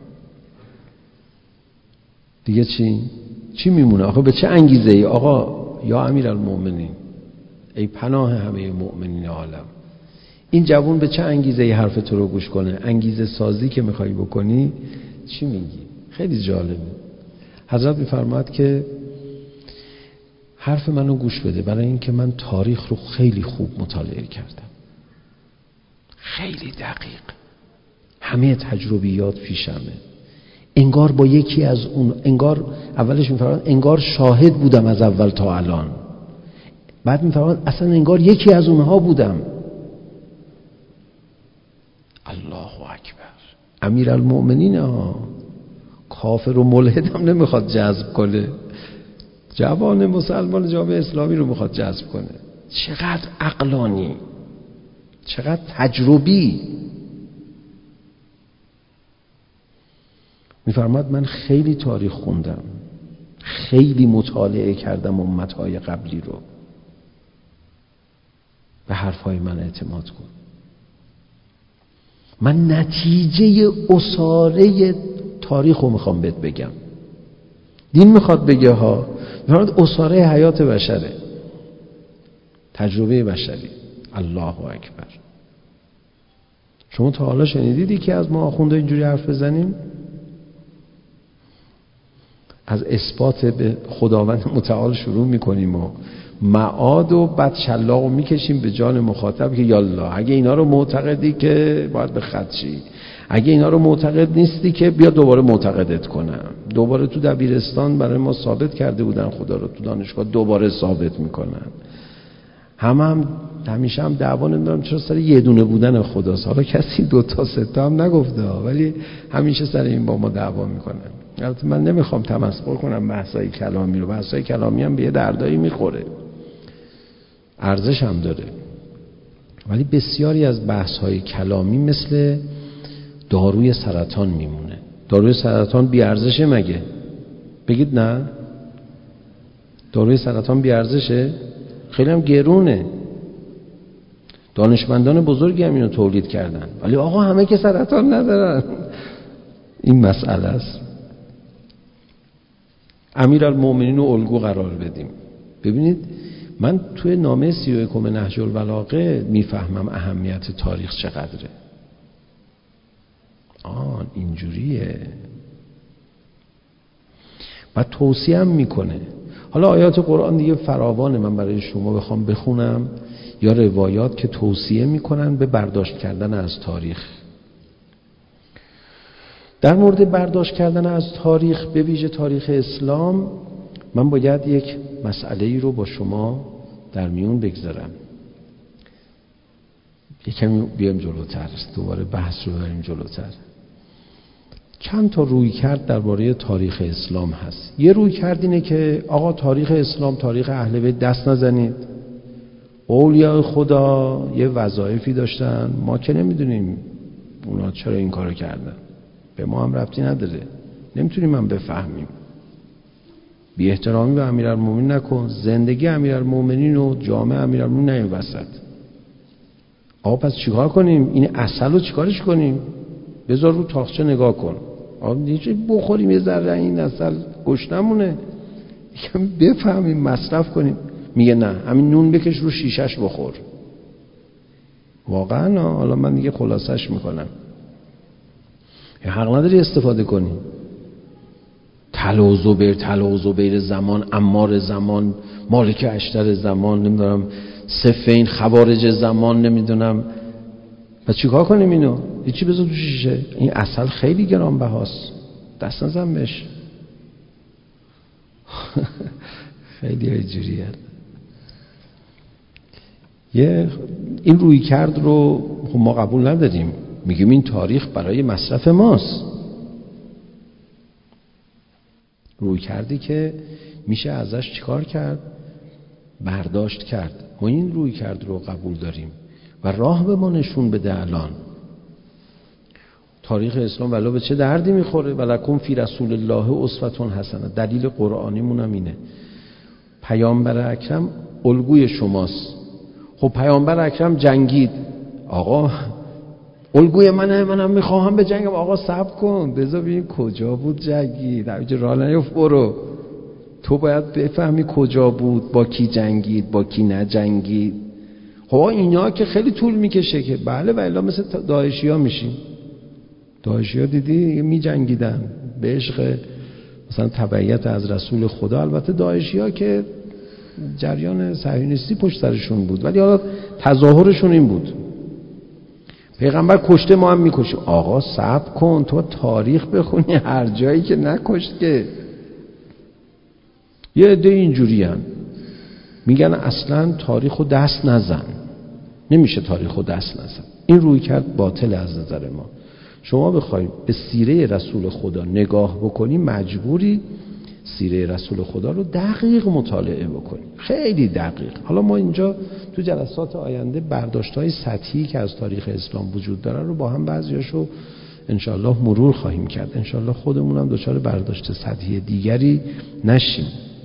A: دیگه چی؟ چی میمونه؟ آخه به چه انگیزه ای؟ آقا یا امیرالمومنین، ای پناه همه مؤمنین عالم، این جوان به چه انگیزه ای حرف تو رو گوش کنه؟ انگیزه سازی که میخوای بکنی چی میگی؟ خیلی جالبه. حضرت میفرماد که حرف منو گوش بده، برای اینکه من تاریخ رو خیلی خوب مطالعه کردم، خیلی دقیق، همه تجربیات پیشمه، انگار با یکی از اون، انگار اولش میفرماد انگار شاهد بودم از اول تا الان، بعد میفرماد اصلا انگار یکی از اونها بودم. الله اکبر. امیرالمؤمنین ها، کافر و ملحد هم نمیخواد جذب کنه، جوان مسلمان جامعه اسلامی رو میخواد جذب کنه. چقدر عقلانی، چقدر تجربی. میفرماد من خیلی تاریخ خوندم، خیلی مطالعه کردم امتهای قبلی رو، به حرفای من اعتماد کن. من نتیجه اساره تاریخ رو میخوام بهت بگم. دین میخواد بگه ها، میخواد اساره حیات بشره، تجربه بشری. الله اکبر. شما تا حالا شنیدیدی که از ما آخونده اینجوری حرف بزنیم؟ از اثبات به خداوند متعال شروع میکنیم و معاد و بعد شلاق رو میکشیم به جان مخاطب که یالا اگه اینا رو معتقدی که باید به خط شی، اگه اینا رو معتقد نیستی که بیا دوباره معتقدت کنم. دوباره تو دبیرستان برای ما ثابت کرده بودن خدا رو، تو دانشگاه دوباره ثابت میکنن. همه هم همیشه هم دعوا نمیدونم چرا سر یه دونه بودن خداست. حالا کسی دو تا سه تا هم نگفته ولی همیشه سر این با ما دعوا میکنن. البته من نمیخوام تمسخر کنم بحثای کلامی رو، بحثای کلامی هم به یه دردایی میخوره، ارزش هم داره، ولی بسیاری از بحث‌های کلامی مثل داروی سرطان میمونه. داروی سرطان بی ارزشه مگه؟ بگید نه. داروی سرطان بی ارزشه؟ خیلی هم گرونه. دانشمندان بزرگی هم اینو تولید کردن، ولی آقا همه که سرطان ندارن. این مسئله است. امیرالمومنین رو الگو قرار بدیم. ببینید من توی نامه سی و یکم نهج البلاغه میفهمم اهمیت تاریخ چقدره. آن اینجوریه. و توصیه هم میکنه. حالا آیات قرآن دیگه فراوانه، من برای شما بخوام بخونم، یا روایات که توصیه میکنن به برداشت کردن از تاریخ. در مورد برداشت کردن از تاریخ، به ویژه تاریخ اسلام، من باید یک مسئله ای رو با شما در میون بگذارم. یکمی بیام جلوتر، دوباره بحث رو بریم جلوتر. چند تا روی کرد درباره تاریخ اسلام هست. یه روی کرد اینه که آقا تاریخ اسلام تاریخ اهل بیت دست نزنید، اولیاء خدا یه وظایفی داشتن، ما که نمیدونیم اونا چرا این کارو کردن، به ما هم ربطی نداره، نمیتونیم هم بفهمیم. بی احترامی به امیرالمومنین نکن، زندگی امیرالمومنین و جامعه امیرالمومنین نه وسط. آقا پس چیکار کنیم؟ این عسل رو چیکارش کنیم؟ بذار رو تاقچه نگاه کن، آقا دیگه بخوریم یه ذره این عسل گشنمونه، یکم بفهمیم مصرف کنیم. میگه نه، همین نون بکش رو شیشش بخور. واقعا حالا من دیگه خلاصش میکنم، حق نداری استفاده کنی. طلا و زبیر، طلا و زبیر زمان، عمار زمان، مالک اشتر زمان، نمیدونم صفین خوارج زمان، نمیدونم. و چیکار کنیم اینو؟ هیچی بذار تو شیشه. این عسل خیلی گرانبهاست، دست نزن بهش. خیلی های جوریه. یه این روی کرد رو ما قبول نداریم، میگیم این تاریخ برای مصرف ماست. روی کردی که میشه ازش چیکار کرد؟ برداشت کرد. ما این روی کرد رو قبول داریم و راه به ما نشون بده. الان تاریخ اسلام ولی به چه دردی میخوره؟ ولکم فی رسول الله اسوة حسنه. دلیل قرآنیمون هم اینه. پیامبر اکرم الگوی شماست. خب پیامبر اکرم جنگید، آقا الگوی منه، منم میخواهم به جنگم. آقا صبر کن، بذار ببین کجا بود جنگید. همینجا راه نیفت برو. تو باید بفهمی کجا بود، با کی جنگید، با کی نجنگید. خب اینا که خیلی طول میکشه که بله ولی مثل داعشی ها میشیم. داعشی ها دیدی میجنگیدن به عشق مثلا تبعیت از رسول خدا. البته داعشی ها که جریان صهیونیستی پشت سرشون بود، ولی حالا تظاهرشون این بود پیغمبر کشته ما هم میکشیم. آقا صبر کن، تو تاریخ بخونی هر جایی که نکشت که. یه عده اینجوری هن میگن اصلا تاریخو دست نزن. نمیشه تاریخو دست نزن. این روی کرد باطل از نظر ما. شما بخوای به سیره رسول خدا نگاه بکنی مجبوری سیره رسول خدا رو دقیق مطالعه بکنی، خیلی دقیق. حالا ما اینجا تو جلسات آینده برداشت‌های سطحی که از تاریخ اسلام وجود داره رو با هم بعضیاشو انشالله مرور خواهیم کرد. انشالله خودمون هم دچار برداشت سطحی دیگری نشیم.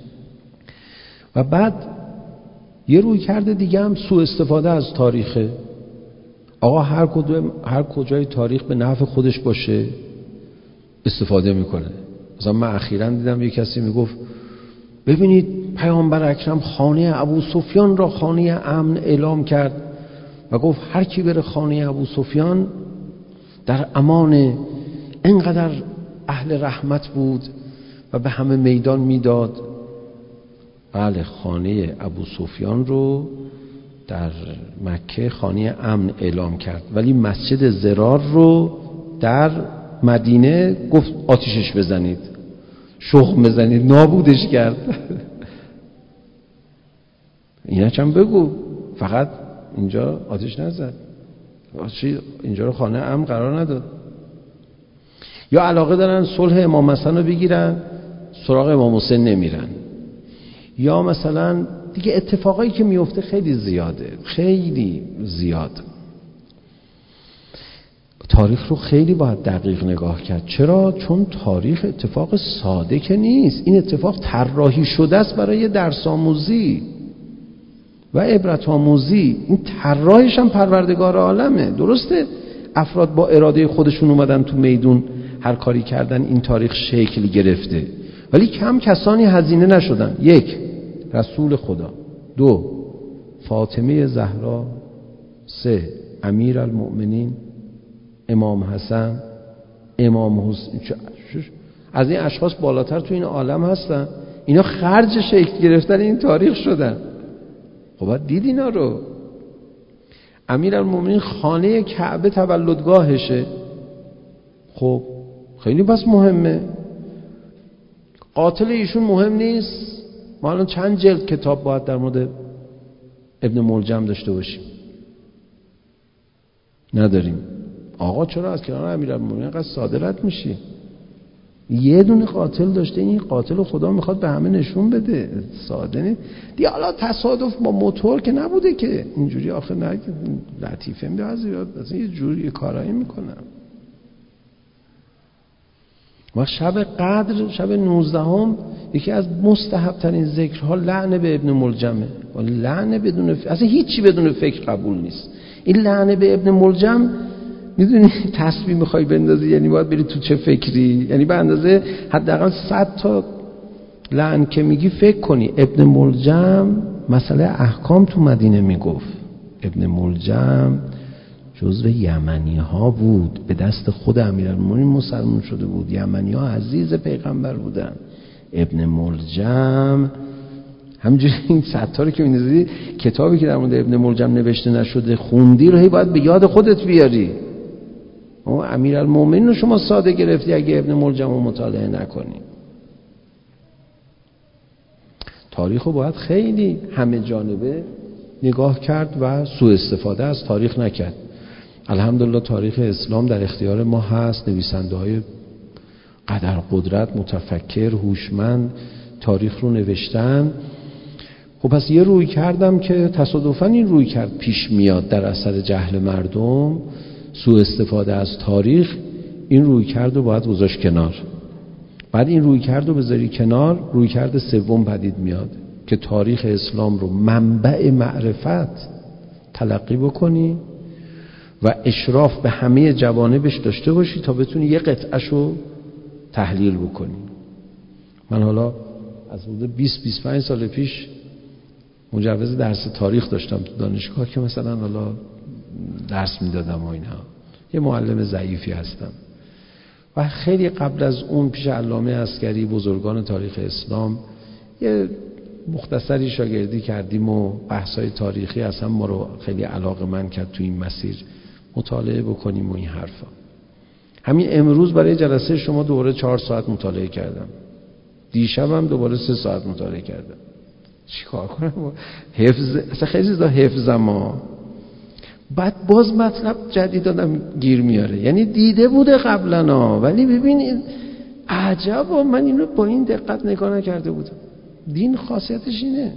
A: و بعد یه روی کرده دیگه هم سوء استفاده از تاریخه. آقا هر کدوم هر کجای تاریخ به نفع خودش باشه استفاده میکنه. مثلا من اخیراً دیدم یه کسی میگفت ببینید پیامبر اکرم خانه ابو سفیان را خانه امن اعلام کرد و گفت هر کی بره خانه ابو سفیان در امان. اینقدر اهل رحمت بود و به همه میدان میداد. بله خانه ابو سفیان رو در مکه خانه امن اعلام کرد، ولی مسجد ضرار رو در مدینه گفت آتیشش بزنید، شخم بزنید، نابودش کرد. اینا چم بگو، فقط اینجا آتیش نزد، اینجا رو خانه امن قرار نداد. یا علاقه دارن صلح امام حسن رو بگیرن، سراغ امام حسین نمیرن. یا مثلا دیگه اتفاقایی که میفته خیلی زیاده، خیلی زیاد. تاریخ رو خیلی باید دقیق نگاه کرد. چرا؟ چون تاریخ اتفاق ساده که نیست. این اتفاق طراحی شده است برای درس آموزی و عبرت آموزی. این طراحش هم پروردگار عالمه. درسته افراد با اراده خودشون اومدن تو میدون هر کاری کردن این تاریخ شکل گرفته، ولی کم کسانی هزینه نشدن. یک، رسول خدا. دو، فاطمه زهرا. سه، امیر المؤمنین امام حسن، امام حسین. از این اشخاص بالاتر تو این عالم هستن. اینا خرج شکل گرفتن این تاریخ شدن. خب باید دید اینا رو. امیر المؤمنین خانه کعبه تولدگاهشه. خب خیلی بس مهمه. قاتل ایشون مهم نیست. ما الان چند جلد کتاب باید در مورد ابن ملجم داشته باشیم؟ نداریم. آقا چرا از کنار امیرالمومنین قد ساده رد میشی؟ یه دونه قاتل داشته، این قاتل خدا میخواد به همه نشون بده. ساده نیست دیگه. حالا تصادف با موتور که نبوده که اینجوری آخه نه لطیفه میده از یه جوری کارایی میکنم. ما شب قدر، شب نوزدهم، یکی از مستحب ترین ذکرها لعنه به ابن ملجمه. لعنه بدون ف... اصلا هیچی بدون فکر قبول نیست. این لعنه به ابن ملجم، میدونی تسبیح میخوای بندازی یعنی باید بری تو چه فکری؟ یعنی به اندازه حداقل صد تا لعن که میگی فکر کنی. ابن ملجم مسئله احکام تو مدینه میگفت. ابن ملجم جزو یمنی ها بود، به دست خود امیرالمومنین مسلمان شده بود. یمنی ها عزیز پیغمبر بودن. ابن ملجم همینجوری این ستاره که می‌نویسی، کتابی که در مورد ابن ملجم نوشته نشده خوندی رو هی باید به یاد خودت بیاری. اما امیرالمومنین رو شما ساده گرفتی اگه ابن ملجم رو مطالعه نکنی. تاریخ رو باید خیلی همه جانبه نگاه کرد و سوء استفاده از تاریخ نکرد. الحمدلله تاریخ اسلام در اختیار ما هست. نویسنده های قدر قدرت، متفکر، هوشمند تاریخ رو نوشتن. خب پس یه روی کردم که تصادفاً این روی کرد پیش میاد در اثر جهل مردم، سوء استفاده از تاریخ. این روی کرد رو باید گذاشت کنار. بعد این روی کرد رو بذاری کنار، روی کرد سوم پدید میاد که تاریخ اسلام رو منبع معرفت تلقی بکنی و اشراف به همه جوانبش داشته باشی تا بتونی یه قطعش رو تحلیل بکنی. من حالا از حدود بیست بیست و پنج سال پیش مجوز درس تاریخ داشتم تو دانشگاه که مثلا حالا درس میدادم و اینا. یه معلم ضعیفی هستم و خیلی قبل از اون پیش علامه عسکری، بزرگان تاریخ اسلام، یه مختصری شاگردی کردیم و بحث‌های تاریخی اصلا ما رو خیلی علاقه‌مند کرد تو این مسیر مطالعه بکنیم و این حرفا. همین امروز برای جلسه شما دوباره چهار ساعت مطالعه کردم. دیشبم دوباره سه ساعت مطالعه کردم. چیکار کنم؟ حفظ اصلا خیلی چیزا حفظم ها. بعد باز مطلب جدید دادم گیر میاره. یعنی دیده بوده قبلا ها، ولی ببین عجب، من اینو با این دقت نگاه نکرده بودم. دین خاصیتش اینه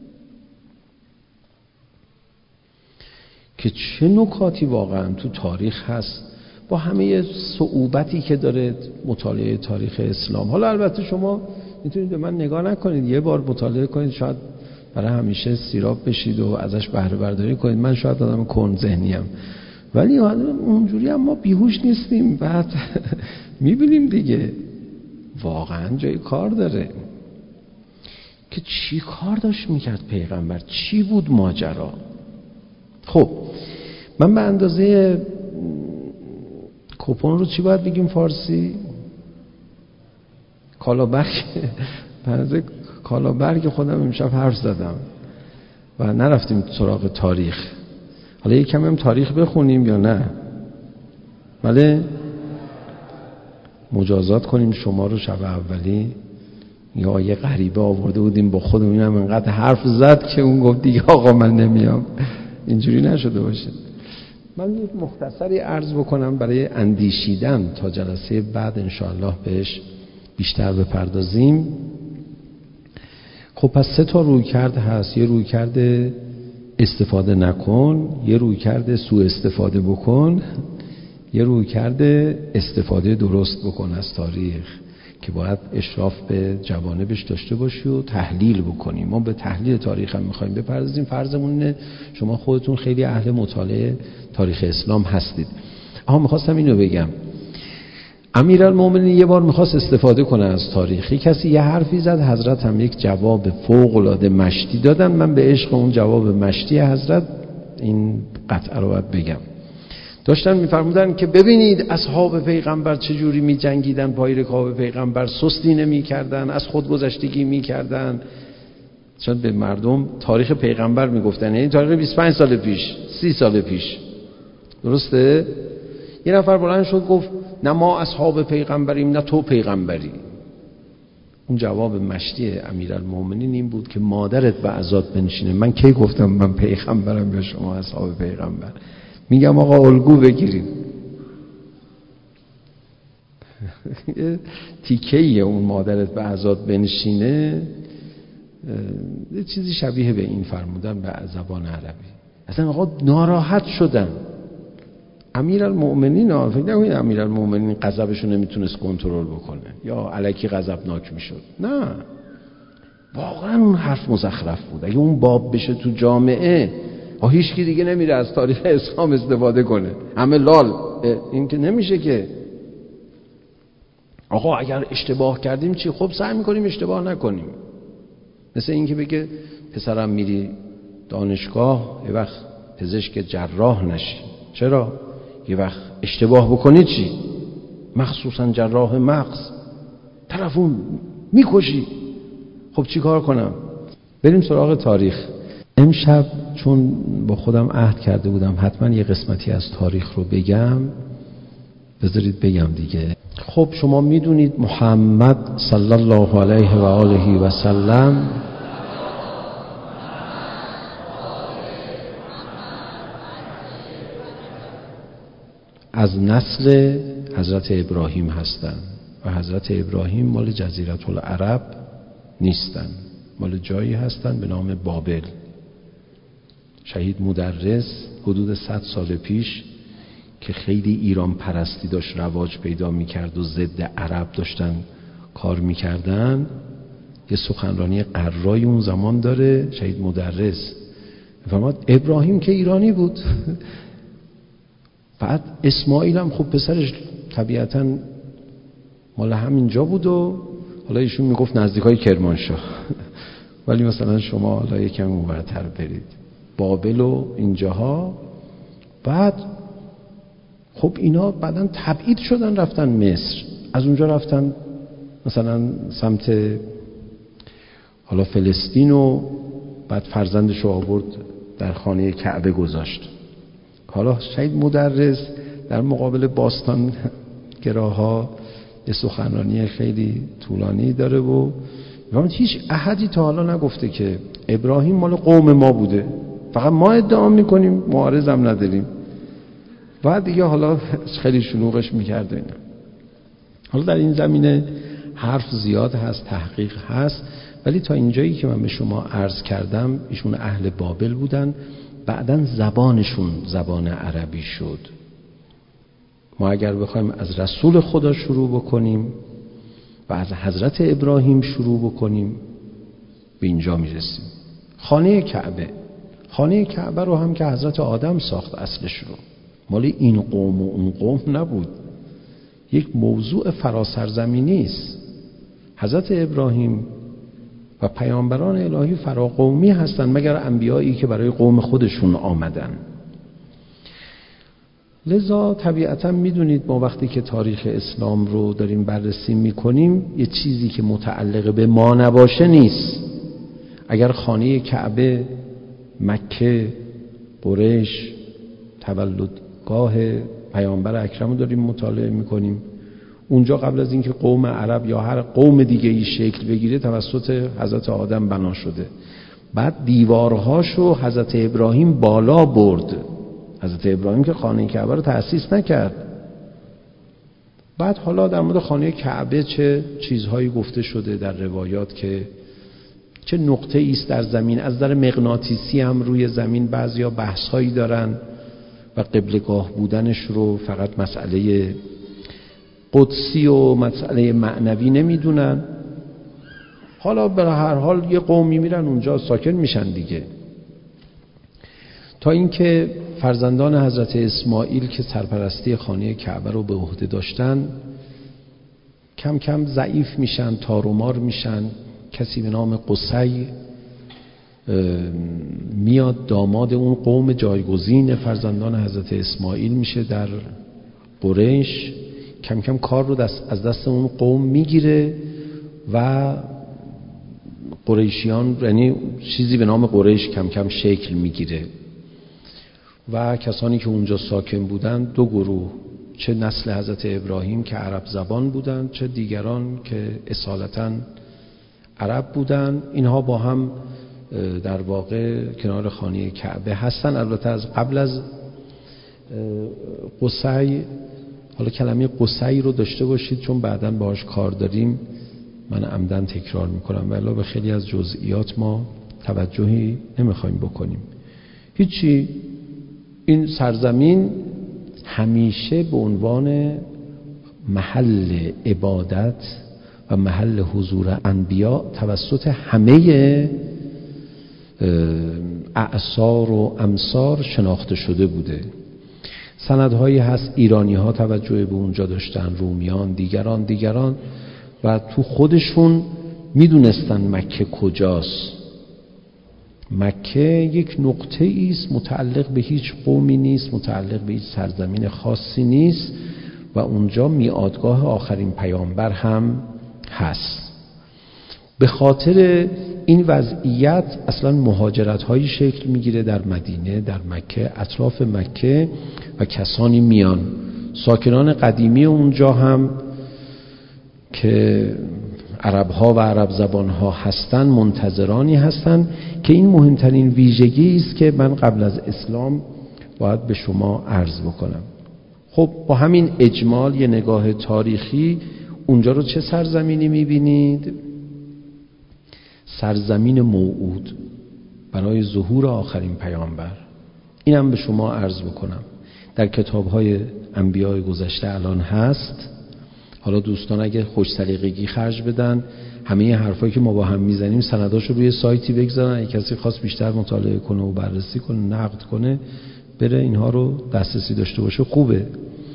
A: که چه نکاتی واقعا تو تاریخ هست با همه صعوبتی که داره مطالعه تاریخ اسلام. حالا البته شما میتونید به من نگاه نکنید، یه بار مطالعه کنید شاید برای همیشه سیراب بشید و ازش بهره برداری کنید. من شاید آدم کند ذهنیم، ولی اونجوری هم ما بیهوش نیستیم. بعد میبینیم دیگه واقعا جای کار داره که چی کار داشت میکرد پیغمبر، چی بود ماجرا. خب من به اندازه کوپون رو چی باید بگیم فارسی؟ کالابرگ. به اندازه کالابرگ خودم امشب حرف زدم و نرفتیم سراغ تاریخ. حالا یک کمی هم تاریخ بخونیم یا نه؟ بله مجازات کنیم شما رو شب اولی یا یه غریبه آورده بودیم با خودمون، اینم انقدر حرف زد که اون گفت دیگه آقا من نمیام. اینجوری نشده باشه. من یک مختصری عرض بکنم برای اندیشیدن تا جلسه بعد انشاءالله بهش بیشتر بپردازیم. خب پس سه تا رویکرد هست. یه رویکرد استفاده نکن، یه رویکرد سوء استفاده بکن، یه رویکرد استفاده درست بکن از تاریخ که باید اشراف به جوانبش داشته باشی و تحلیل بکنیم. ما به تحلیل تاریخ هم میخوایم بپردازیم. فرضمون اینه شما خودتون خیلی اهل مطالعه تاریخ اسلام هستید. اما میخواستم اینو بگم، امیرالمومنین یه بار میخواست استفاده کنه از تاریخ. کسی یه حرفی زد، حضرت هم یک جواب فوق العاده مشتی دادن. من به عشق اون جواب مشتی حضرت این قطعه رو باید بگم. داشتن میفرمودن که ببینید اصحاب پیغمبر چجوری میجنگیدن، پای رکاب پیغمبر سستی نمیکردن، از خودگذشتگی میکردن. چون به مردم تاریخ پیغمبر میگفتن، یعنی تاریخ بیست و پنج سال پیش، سی سال پیش. درسته؟ یه نفر بلند شد گفت نه ما اصحاب پیغمبریم نه تو پیغمبری. اون جواب مشتی امیرالمومنین این بود که مادرت به عزاد بنشینه. من کی گفتم من پیغمبرم یا شما اصحاب پیغمبر؟ میگم آقا الگو بگیرید. تیکه‌ای اون مادرت به عزاد بنشینه یه چیزی شبیه به این فرمودن به زبان عربی. اصلا آقا ناراحت شدن. امیرالمومنین فکر نکنید امیرالمومنین غضبشو نمیتونست کنترل بکنه یا الکی غضبناک میشد. نه، واقعا اون حرف مزخرف بود. اگه اون باب بشه تو جامعه، ها هیچ کی دیگه نمیره از تاریخ اسلام استفاده کنه، همه لال. این که نمیشه که. آقا اگر اشتباه کردیم چی؟ خب سعی میکنیم اشتباه نکنیم. مثل این که بگه پسرم میری دانشگاه یه وقت پزشک جراح نشی. چرا؟ یه وقت اشتباه بکنی چی؟ مخصوصا جراح مغز طرفو میکشی. خب چی کار کنم؟ بریم سراغ تاریخ. امشب چون با خودم عهد کرده بودم حتما یه قسمتی از تاریخ رو بگم، بذارید بگم دیگه. خب شما میدونید محمد صلی الله علیه و آله و سلم از نسل حضرت ابراهیم هستن و حضرت ابراهیم مال جزیره العرب نیستن، مال جایی هستن به نام بابل. شهید مدرس حدود صد سال پیش که خیلی ایران پرستی داشت رواج پیدا میکرد و ضد عرب داشتن کار میکردن، یه سخنرانی قرای اون زمان داره. شهید مدرس فرمود ابراهیم که ایرانی بود بعد اسماعیل هم خب پسرش طبیعتاً مال همینجا بود و حالا ایشون میگفت نزدیکای کرمانشاه ولی مثلا شما حالا یکم اونورتر برید بابل و اینجاها. بعد خب اینا بعداً تبعید شدن رفتن مصر، از اونجا رفتن مثلا سمت حالا فلسطین و بعد فرزندش رو آورد در خانه کعبه گذاشت. حالا شهید مدرس در مقابل باستان گراها یه سخنرانی خیلی طولانی داره و هیچ احدی تا حالا نگفته که ابراهیم مال قوم ما بوده، فقط ما ادعا میکنیم، معارضم نداریم. بعد دیگه حالا خیلی شلوغش میکرد اینا. حالا در این زمینه حرف زیاد هست، تحقیق هست، ولی تا اینجایی که من به شما عرض کردم ایشون اهل بابل بودن، بعدن زبانشون زبان عربی شد. ما اگر بخوایم از رسول خدا شروع بکنیم و از حضرت ابراهیم شروع بکنیم به اینجا میرسیم. خانه کعبه، خانه کعبه رو هم که حضرت آدم ساخت اصلش رو، مال این قوم و اون قوم نبود، یک موضوع فراسرزمینی است. حضرت ابراهیم و پیامبران الهی فراقومی هستند مگر انبیایی که برای قوم خودشون آمدن. لذا طبیعتا میدونید ما وقتی که تاریخ اسلام رو داریم بررسی میکنیم یه چیزی که متعلق به ما نباشه نیست. اگر خانه کعبه، مکه، قریش، تولدگاه پیامبر اکرم رو داریم مطالعه میکنیم، اونجا قبل از اینکه قوم عرب یا هر قوم دیگه ای شکل بگیره توسط حضرت آدم بنا شده. بعد دیوارهاشو حضرت ابراهیم بالا برد. حضرت ابراهیم که خانه کعبه رو تأسیس نکرد. بعد حالا در مورد خانه کعبه چه چیزهایی گفته شده در روایات که چه نقطه ایست در زمین، از نظر مغناطیسی هم روی زمین بعضیا بحث‌هایی دارن و قبله‌گاه بودنش رو فقط مسئله قدسی و مسئله معنوی نمیدونن. حالا به هر حال یه قومی میرن اونجا ساکن میشن دیگه. تا اینکه فرزندان حضرت اسماعیل که سرپرستی خانه کعبه رو به عهده داشتن کم کم ضعیف میشن، تار و مار میشن. کسی به نام قصی میاد داماد اون قوم جایگزین فرزندان حضرت اسماعیل میشه در قریش. کم کم کار رو دست از دست اون قوم میگیره و قریشیان، یعنی چیزی به نام قریش کم کم شکل میگیره و کسانی که اونجا ساکن بودن دو گروه، چه نسل حضرت ابراهیم که عرب زبان بودن، چه دیگران که اصالتاً عرب بودن، اینها با هم در واقع کنار خانه کعبه هستن. البته از قبل از قصی، حالا کلمه قصی رو داشته باشید چون بعداً باهاش کار داریم، من عمدن تکرار میکنم ولی به خیلی از جزئیات ما توجهی نمیخوایم بکنیم. هیچی، این سرزمین همیشه به عنوان محل عبادت و محل حضور انبیا توسط همه اعصار و امصار شناخته شده بوده. سندهایی هست ایرانی ها توجه به اونجا داشتن، رومیان، دیگران دیگران و تو خودشون میدونستن مکه کجاست مکه یک نقطه ایست، متعلق به هیچ قومی نیست، متعلق به هیچ سرزمین خاصی نیست و اونجا میعادگاه آخرین پیامبر هم هست. به خاطر این وضعیت اصلا مهاجرت هایی شکل میگیره در مدینه، در مکه، اطراف مکه و کسانی میان. ساکنان قدیمی اونجا هم که عرب ها و عرب زبان ها هستن منتظرانی هستن که این مهمترین ویژگی است که من قبل از اسلام باید به شما عرض بکنم. خب با همین اجمال یه نگاه تاریخی اونجا رو چه سرزمینی میبینید؟ سرزمین موعود برای ظهور آخرین پیامبر. اینم به شما عرض بکنم در کتاب‌های انبیاء گذشته الان هست. حالا دوستان اگه خوش سلیقگی خرج بدن همه حرفایی که ما با هم میزنیم سنداشو روی سایتی بگذارن، اگه کسی خواست بیشتر مطالعه کنه و بررسی کنه، نقد کنه، بره اینها رو دسترسی داشته باشه، خوبه.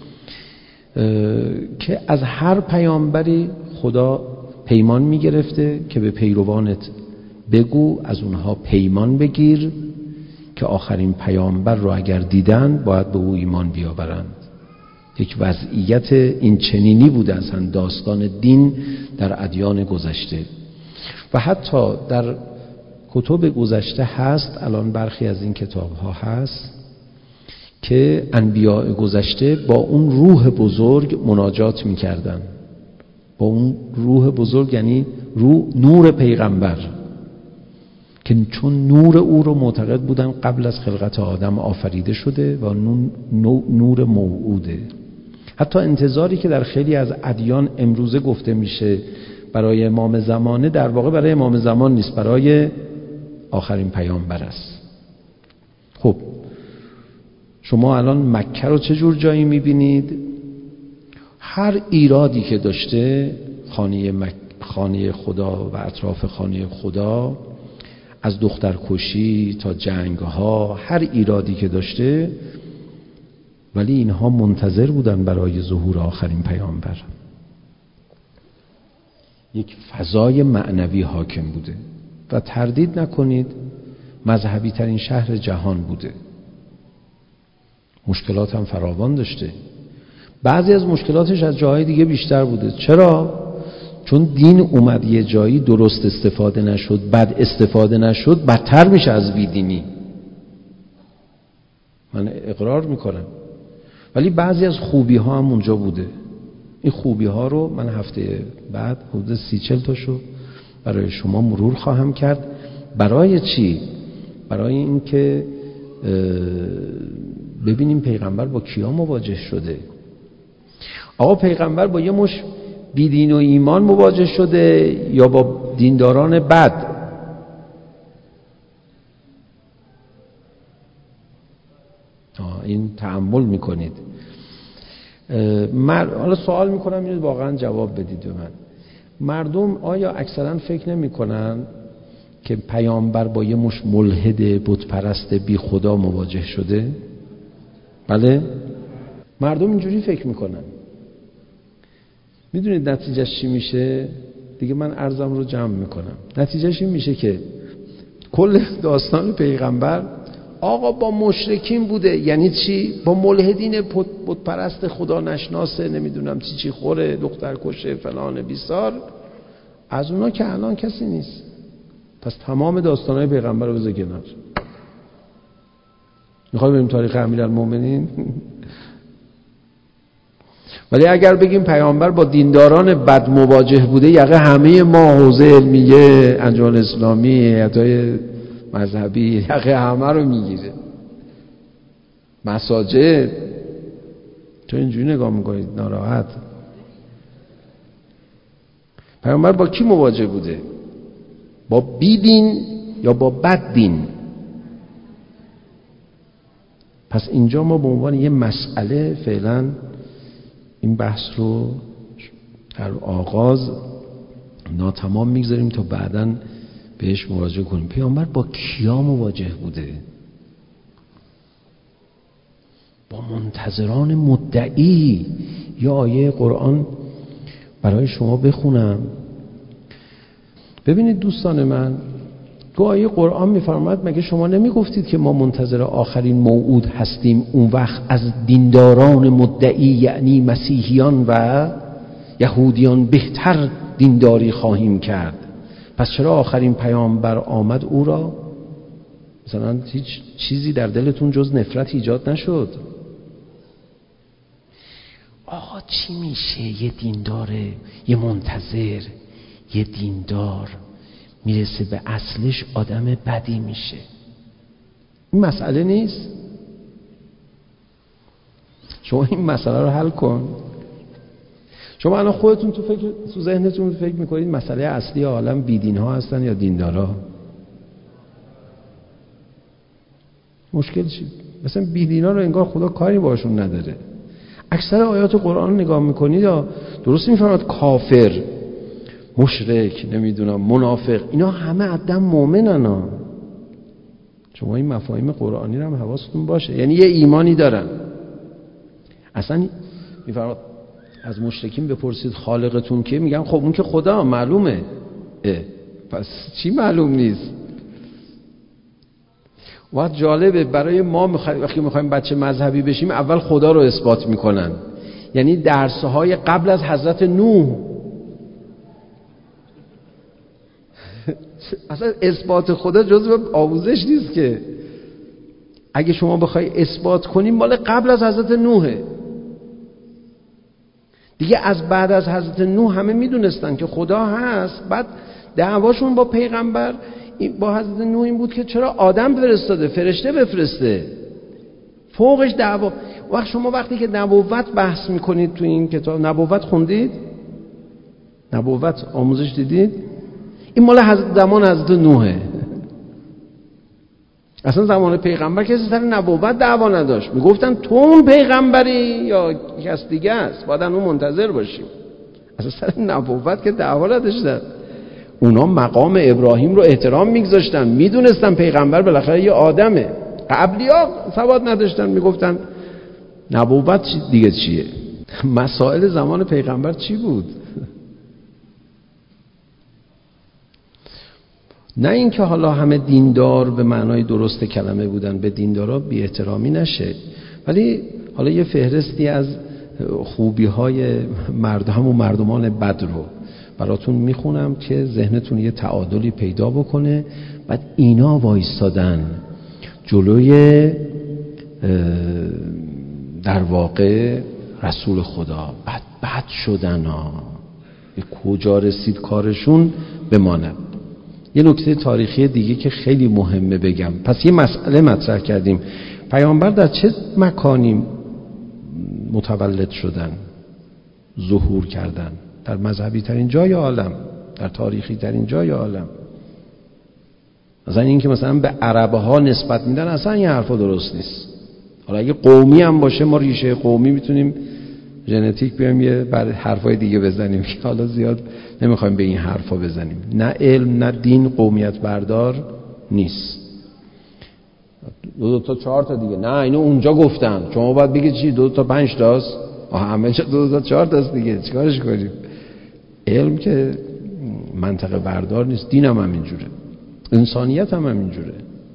A: که از هر پیامبری خدا پیمان میگرفته که به پیروانت بگو از اونها پیمان بگیر که آخرین پیامبر رو اگر دیدن باید به او ایمان بیاورند. یک وضعیت این چنینی بوده اصلا داستان دین در ادیان گذشته و حتی در کتب گذشته هست. الان برخی از این کتاب ها هست که انبیاء گذشته با اون روح بزرگ مناجات میکردن. با اون روح بزرگ یعنی روح نور پیغمبر، که چون نور او رو معتقد بودن قبل از خلقت آدم آفریده شده و نور موعوده. حتی انتظاری که در خیلی از ادیان امروزه گفته میشه برای امام زمانه، در واقع برای امام زمان نیست، برای آخرین پیامبر است. خب شما الان مکه رو چه جور جایی میبینید؟ هر ایرادی که داشته خانه مک... خانه خدا و اطراف خانه خدا، از دخترکشی تا جنگ ها، هر ایرادی که داشته، ولی اینها منتظر بودن برای ظهور آخرین پیامبر. یک فضای معنوی حاکم بوده و تردید نکنید مذهبی ترین شهر جهان بوده. مشکلات هم فراوان داشته، بعضی از مشکلاتش از جاهای دیگه بیشتر بوده. چرا؟ چون دین اومد یه جایی درست استفاده نشد، بد استفاده نشد، بدتر میشه از بیدینی. من اقرار میکنم، ولی بعضی از خوبی ها هم اونجا بوده. این خوبی ها رو من هفته بعد حدود سی چل تاشو برای شما مرور خواهم کرد. برای چی؟ برای این که ببینیم پیغمبر با کیا مواجه شده. آقا پیغمبر با یه مش بیدین و ایمان مواجه شده یا با دینداران بد؟ این تأمل میکنید. مر... حالا سوال میکنم اینو واقعا جواب بدید به من. مردم آیا اکثرا فکر نمیکنن که پیامبر با یه مش ملحد بت پرست بی خدا مواجه شده؟ بله؟ مردم اینجوری فکر میکنن. میدونید نتیجهش چی میشه؟ دیگه من عرضم رو جمع میکنم. نتیجهش این میشه که کل داستان پیغمبر آقا با مشرکین بوده. یعنی چی؟ با ملحدین بت پرست خدا نشناسه، نمیدونم چی چی خوره، دختر کشه، فلان بیسار. از اونا که الان کسی نیست. پس تمام داستانهای پیغمبر رو بذار کنار. میخوای بریم تاریخ امیرالمومنین؟ ولی اگر بگیم پیامبر با دینداران بد مواجه بوده، یقه همه ما حوزه علمیه، انجمن اسلامی، هیئت‌های مذهبی، یقه همه رو میگیره. مساجد. تو اینجوری نگاه میکنید ناراحت. پیامبر با کی مواجه بوده؟ با بیدین یا با بد دین؟ پس اینجا ما به عنوان یه مسئله فعلا این بحث رو در آغاز ناتمام میگذاریم تا بعداً بهش مراجعه کنیم. پیامبر با کیا مواجه بوده؟ با منتظران مدعی. یا آیه قرآن برای شما بخونم. ببینید دوستان من، تو آیه قرآن میفرماد مگه شما نمیگفتید که ما منتظر آخرین موعود هستیم، اون وقت از دینداران مدعی یعنی مسیحیان و یهودیان بهتر دینداری خواهیم کرد؟ پس چرا آخرین پیامبر آمد او را مثلا هیچ چیزی در دلتون جز نفرت ایجاد نشد؟ آقا چی میشه یه دینداره، یه منتظر، یه دیندار میرسه به اصلش آدم بدی میشه؟ این مسئله نیست. شما این مسئله رو حل کن. شما الان خودتون تو فکر تو ذهنتون فکر میکنید مسئله اصلی عالم بیدین ها هستن یا دیندارا؟ مشکل چی؟ مثلا بیدینا رو انگار خدا کاری باشون نداره. اکثر آیات قرآن رو نگاه میکنید یا درست میفرماد کافر، مشرک، نمیدونم منافق، اینا همه عدم مؤمنن ها. شما این مفاهیم قرآنی رو هم حواستون باشه، یعنی یه ایمانی دارن. اصلا میفرماد از مشرکین بپرسید خالقتون که، میگن خب اون که خدا معلومه. اه پس چی معلوم نیست؟ وقت جالبه برای ما مخ... وقتی میخوایم بچه مذهبی بشیم اول خدا رو اثبات میکنن، یعنی درسهای قبل از حضرت نوح. اصلا اثبات خدا جزو آموزش نیست که. اگه شما بخوای اثبات کنیم مال قبل از حضرت نوحه دیگه. از بعد از حضرت نوح همه میدونستن که خدا هست. بعد دعواشون با پیغمبر با حضرت نوح این بود که چرا آدم فرستاده، فرشته بفرسته. فوقش دعوا. وقت شما وقتی که نبوت بحث میکنید تو این کتاب، نبوت خوندید؟ نبوت آموزش دیدید؟ این مال حضرت زمان حضرت نوحه. اصلا زمان پیغمبر کسی سر نبوت دعوا نداشت. میگفتن تو اون پیغمبری یا کس دیگه است، باید اون منتظر باشیم. اصلا سر نبوت که دعوا نداشتن. اونا مقام ابراهیم رو احترام میگذاشتن، میدونستن پیغمبر بالاخره یه آدمه. قبلی‌ها سواد نداشتن، میگفتن نبوت دیگه چیه. مسائل زمان پیغمبر چی بود؟ نه اینکه حالا همه دیندار به معنای درست کلمه بودن، به دیندارا بی احترامی نشه، ولی حالا یه فهرستی از خوبی‌های مردم و مردمان بد رو براتون میخونم که ذهنتون یه تعادلی پیدا بکنه. بعد اینا وایستادن جلوی در واقع رسول خدا، بعد بد شدن ها. به کجا رسید کارشون بماند. یه نکته تاریخی دیگه که خیلی مهمه بگم. پس یه مسئله مطرح کردیم، پیامبر در چه مکانی متولد شدن، ظهور کردن؟ در مذهبی ترین جای عالم، در تاریخی ترین جای عالم. مثلا این که مثلا به عربه ها نسبت میدن، اصلا این حرفا درست نیست. حالا اگه قومی هم باشه ما ریشه قومی میتونیم ژنتیک بیایم یه بر حرفای دیگه بزنیم که حالا زیاد نمیخوایم به این حرفا بزنیم. نه علم نه دین قومیت بردار نیست. دو دو تا چهار تا دیگه، نه اینو اونجا گفتن شما باید بگید چی؟ دو, دو تا پنج تاست؟ همه چه دو, دو تا چهار تاست دیگه، چیکارش کنیم؟ علم که منطقه بردار نیست، دین هم همینجوره، انسانیت هم همینجوره.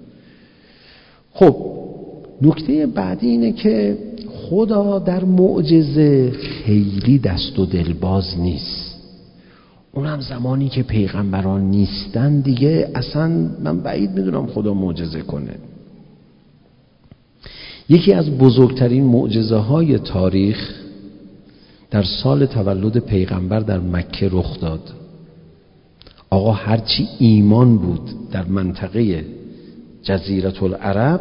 A: خب نکته بعدی اینه که خدا در معجزه خیلی دست و دلباز نیست. اونم زمانی که پیغمبران نیستن دیگه اصلا من بعید میدونم خدا معجزه کنه. یکی از بزرگترین معجزه های تاریخ در سال تولد پیغمبر در مکه رخ داد. آقا هرچی ایمان بود در منطقه جزیره العرب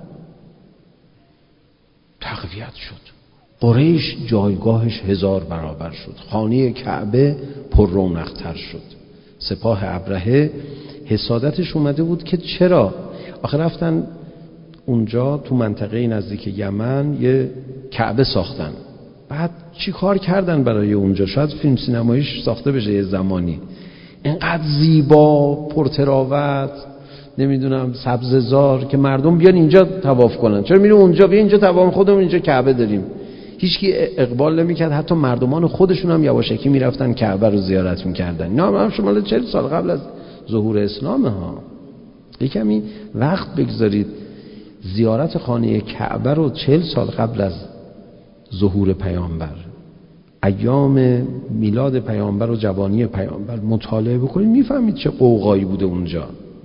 A: تقویت شد. قریش جایگاهش هزار برابر شد. خانه کعبه پر رونق‌تر شد. سپاه ابرهه حسادتش اومده بود که چرا؟ آخه رفتن اونجا تو منطقه نزدیک یمن یه کعبه ساختن. بعد چی کار کردن برای اونجا؟ شاید فیلم سینماییش ساخته بشه یه زمانی. اینقدر زیبا، پرتراوت، نمیدونم سبززار که مردم بیان اینجا طواف کنن. چرا میریم اونجا؟ بیا اینجا طواف، خودمون اینجا کعبه داریم. هیچکی اقبال نمیکرد. حتی مردمان خودشون هم یواشکی میرفتن کعبه رو زیارت میکردن. اینا هم شمال چهل سال قبل از ظهور اسلام ها. یکمی وقت بگذارید. زیارت خانه کعبه رو چهل سال قبل از ظهور پیامبر، ایام میلاد پیامبر و جوانی پیامبر مطالعه بکنید، میفهمید چه قوقایی بوده اونجا.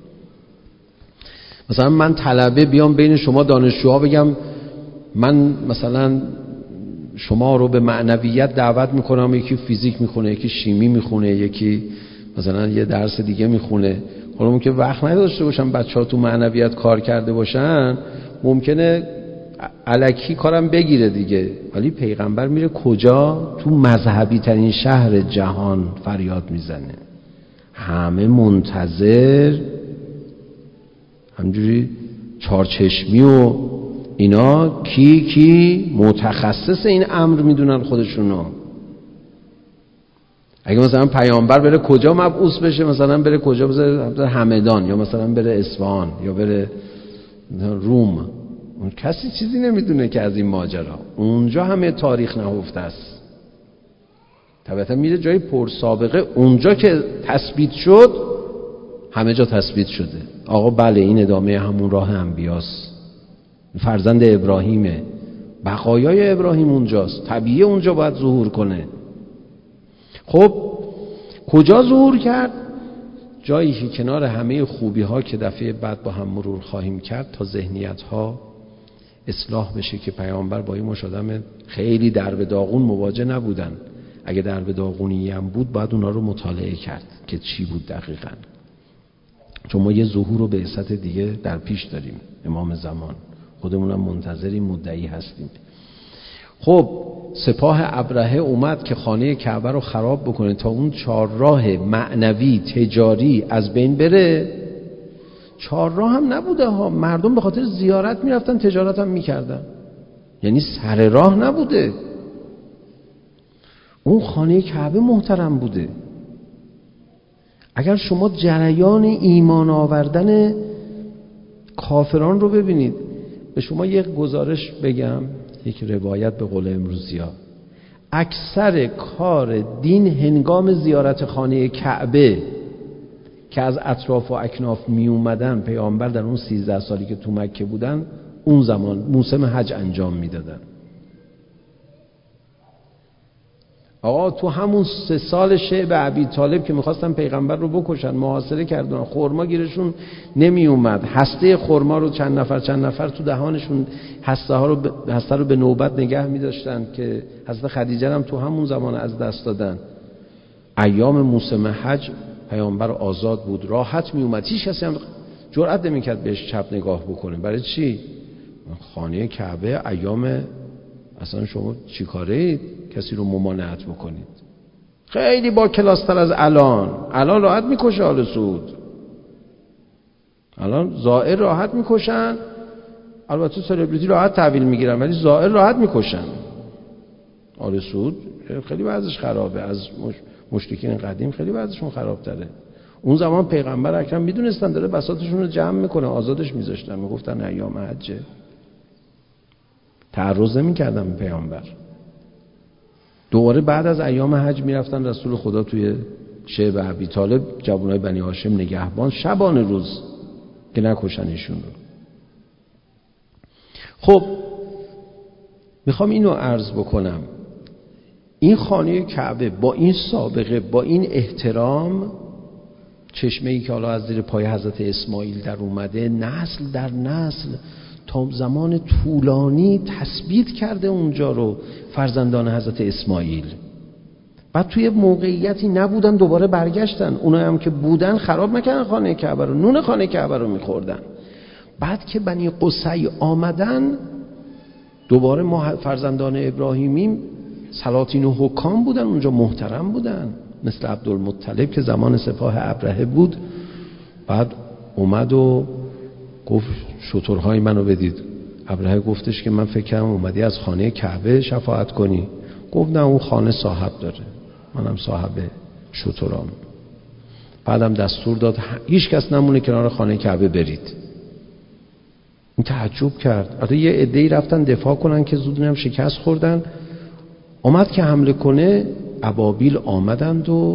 A: مثلا من طلبه بیام بین شما دانشجوها بگم من مثلا شما رو به معنویت دعوت میکنم، یکی فیزیک میخونه، یکی شیمی میخونه، یکی مثلا یه درس دیگه میخونه. حالا که وقت نداشته باشن بچه‌ها تو معنویت کار کرده باشن، ممکنه الکی کارم بگیره دیگه. ولی پیغمبر میره کجا؟ تو مذهبی ترین شهر جهان فریاد میزنه، همه منتظر، همجوری چارچشمی و اینا. کی کی متخصص این امر میدونن خودشونو. اگه مثلا پیامبر بره کجا مبعوث بشه، مثلا بره کجا، بره همدان یا مثلا بره اصفهان یا بره روم، اون کسی چیزی نمیدونه که از این ماجرا. اونجا همه تاریخ نهفته است. طبعا میره جای پر سابقه، اونجا که تثبیت شد همه جا تثبیت شده. آقا بله این ادامه همون راه انبیاست، فرزند ابراهیمه، بقایای ابراهیم اونجاست، طبیعی اونجا باید ظهور کنه. خب کجا ظهور کرد؟ جایی که کنار همه خوبی ها که دفعه بعد با هم مرور خواهیم کرد تا ذهنیت ها اصلاح بشه که پیامبر با این مش آدم خیلی درب داغون مواجه نبودن. اگه درب داغونی هم بود باید اونا رو مطالعه کرد که چی بود دقیقاً. چون ما یه ظهور و بعثت دیگه در پیش داریم، امام زمان، خودمونم منتظریم، مدعی هستیم. خب سپاه ابرهه اومد که خانه کعبه رو خراب بکنه تا اون چهارراه معنوی تجاری از بین بره. چهارراه هم نبوده ها، مردم به خاطر زیارت میرفتن، تجارت هم میکردن، یعنی سر راه نبوده. اون خانه کعبه محترم بوده. اگر شما جریان ایمان آوردن کافران رو ببینید، به شما یک گزارش بگم، یک روایت به قول امروزی‌ها، اکثر کار دین هنگام زیارت خانه کعبه که از اطراف و اکناف می اومدن، پیامبر در اون سیزده سالی که تو مکه بودن اون زمان موسم حج انجام میدادن. آقا تو همون سه سال شعب ابی طالب که میخواستن پیغمبر رو بکشن، محاصره کردن، خرما گیرشون نمی اومد، هسته خرما رو چند نفر چند نفر تو دهانشون هسته ها رو ب... هسته رو به نوبت نگه می‌داشتن که حضرت خدیجه هم تو همون زمان از دست دادن. ایام موسم حج پیامبر آزاد بود، راحت می اومد، هیچ کسی هم جرئت نمی‌کرد بهش چپ نگاه بکنه. برای چی؟ خانه کعبه ایام، اصلا شما چی کاره اید کسی رو ممانعت بکنید؟ خیلی با کلاستر از الان. الان راحت میکشه آل سعود، الان زائر راحت میکشن، البته سلبریتی راحت تحویل میگیرن ولی زائر راحت میکشن. آل سعود خیلی وضعش خرابه، از مش... مشرکین قدیم خیلی وضعشون خرابتره. اون زمان پیغمبر اکرم میدونستن داره بساطشون رو جمع میکنه، آزادش میذاشتن، میگفتن ایام حجه، تعرض نمی‌کردن به پیامبر. دوباره بعد از ایام حج میرفتن رسول خدا توی شعب ابی طالب، جوانای بنی هاشم نگهبان، شبانه روز که نکشن ایشون رو. خب میخوام اینو عرض بکنم، این خانه کعبه با این سابقه، با این احترام، چشمه‌ای که حالا از زیر پای حضرت اسماعیل در اومده، نسل در نسل تا زمان طولانی تثبیت کرده اونجا رو فرزندان حضرت اسماعیل. بعد توی موقعیتی نبودن دوباره برگشتن، اونایی هم که بودن خراب نکردن خانه کعبه رو، نون خانه کعبه رو میخوردن. بعد که بنی قصی آمدن دوباره ما فرزندان ابراهیمیم سلاطین و حکام بودن اونجا، محترم بودن، مثل عبدالمطلب که زمان سپاه ابرهه بود. بعد اومد و گفت شترهای منو بدید. ابرهه گفتش که من فکر کردم اومدی از خانه کعبه شفاعت کنی. گفت نه، اون خانه صاحب داره، منم صاحب شترام. بعدم دستور داد هیچ کس نمونه کنار خانه کعبه برید. این تعجب کرد. البته یه عده‌ای رفتن دفاع کنن که زود هم شکست خوردن. اومد که حمله کنه، ابابیل آمدند و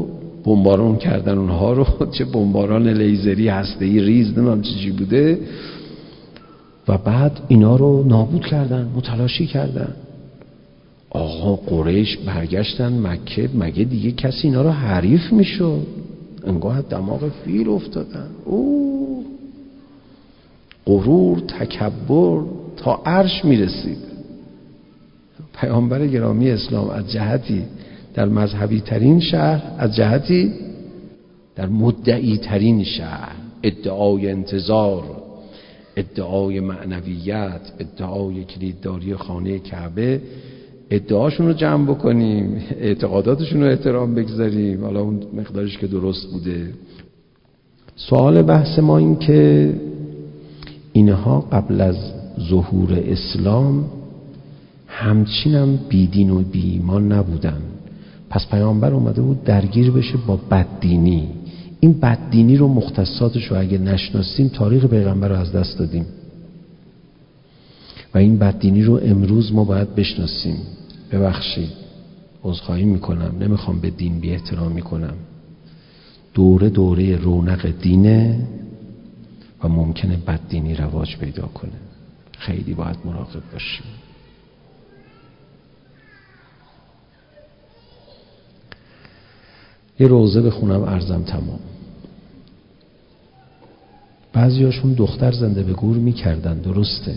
A: بمباران کردن اونها رو، چه بمباران لیزری هسته‌ای ریز نمیدونم چی بوده، و بعد اینا رو نابود کردن، متلاشی کردن. آقا قریش برگشتن مکه، مگه دیگه کسی اینا رو حریف میشد؟ انگار دماغ فیل افتادن. او غرور، تکبر تا عرش میرسید. پیامبر گرامی اسلام از جهتی در مذهبی ترین شهر، از جهتی در مدعی ترین شهر، ادعای انتظار، ادعای معنویت، ادعای کلیدداری خانه کعبه، ادعاشون رو جمع بکنیم، اعتقاداتشون رو احترام بگذاریم، حالا اون مقدارش که درست بوده. سوال بحث ما این که اینها قبل از ظهور اسلام همچین هم بیدین و بی ایمان نبودن. پس پیامبر اومده بود درگیر بشه با بددینی. این بددینی رو مختصاتش رو اگه نشناسیم تاریخ پیغمبر رو از دست دادیم و این بددینی رو امروز ما باید بشناسیم. ببخشید، عذرخواهی میکنم، نمیخوام به دین بی احترامی کنم. دوره دوره رونق دینه و ممکنه بددینی رواج پیدا کنه. خیلی باید مراقب باشیم. یه روزه بخونم عرضم تمام. بعضی هاشون دختر زنده به گور میکردن، درسته،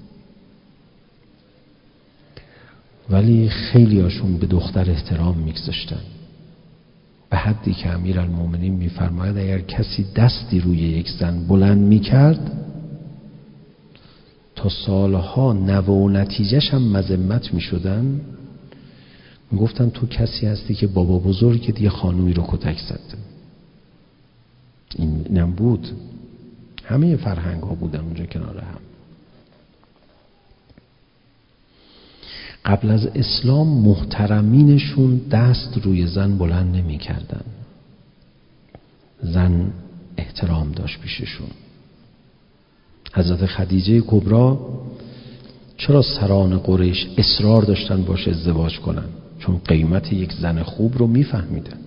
A: ولی خیلی هاشون به دختر احترام میگذاشتن، به حدی که امیرالمومنین میفرماید اگر کسی دستی روی یک زن بلند میکرد تا سالها نوه و نتیجهش هم مذمت میشدن، میگفتن تو کسی هستی که بابا بزرگت یه خانومی رو کتک زد. این اینم بود. همه فرهنگ ها بودن اونجا کنار هم. قبل از اسلام محترمینشون دست روی زن بلند نمی کردن. زن احترام داشت پیششون. حضرت خدیجه کبرا چرا سران قریش اصرار داشتن باش ازدواج کنن؟ چون قیمت یک زن خوب رو میفهمیدن.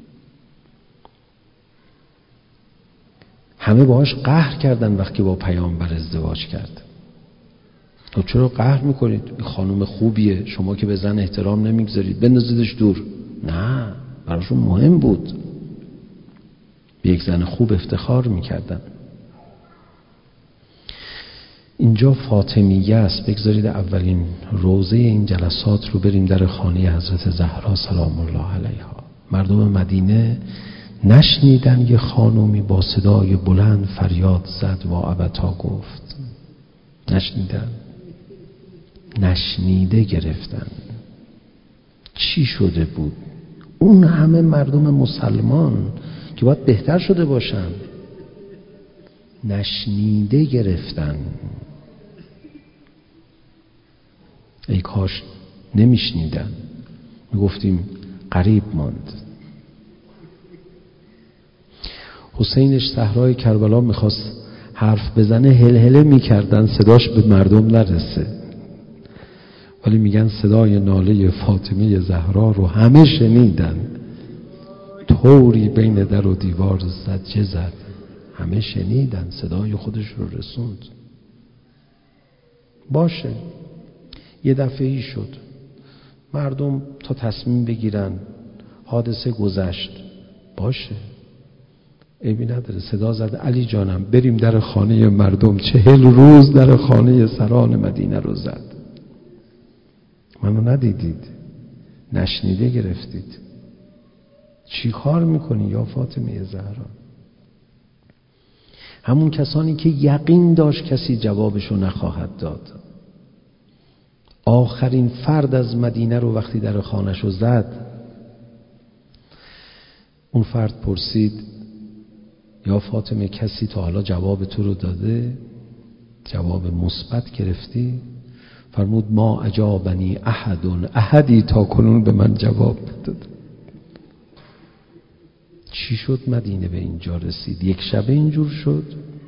A: همه باهاش قهر کردن وقتی با پیامبر ازدواج کرد. تو چرا قهر میکنید؟ این خانم خوبیه، شما که به زن احترام نمیگذارید، بندازیدش دور. نه، براشون مهم بود. به یک زن خوب افتخار میکردن. اینجا فاطمیه است. بگذارید اولین روزه این جلسات رو بریم در خانه حضرت زهرا سلام الله علیها. مردم مدینه نشنیدن یه خانومی با صدای بلند فریاد زد و ابتا گفت؟ نشنیدن؟ نشنیده گرفتن. چی شده بود؟ اون همه مردم مسلمان که باید بهتر شده باشن، نشنیده گرفتن. ای کاش نمیشنیدن، میگفتیم غریب ماند. حسینش صحرای کربلا میخواست حرف بزنه، هلهله میکردن صداش به مردم نرسه، ولی میگن صدای ناله فاطمه زهرا رو همه شنیدن. طوری بین در و دیوار زجه زد، همه شنیدن، صدای خودش رو رسوند. باشه، یه دفعه‌ای شد، مردم تا تصمیم بگیرن، حادثه گذشت، باشه، عیبی نداره. صدا زد علی جانم بریم در خانه مردم. چهل روز در خانه سران مدینه رو زد. منو ندیدید، نشنیده گرفتید. چی کار میکنی یا فاطمه زهرا؟ همون کسانی که یقین داشت کسی جوابشو نخواهد داد. آخرین فرد از مدینه رو وقتی در خانه‌شو زد، اون فرد پرسید یا فاطمه کسی تا حالا جواب تو رو داده؟ جواب مثبت گرفتی؟ فرمود ما اجابنی احد، احدی تا کنون به من جواب نداد. چی شد مدینه به اینجا رسید؟ یک شبه اینجور شد؟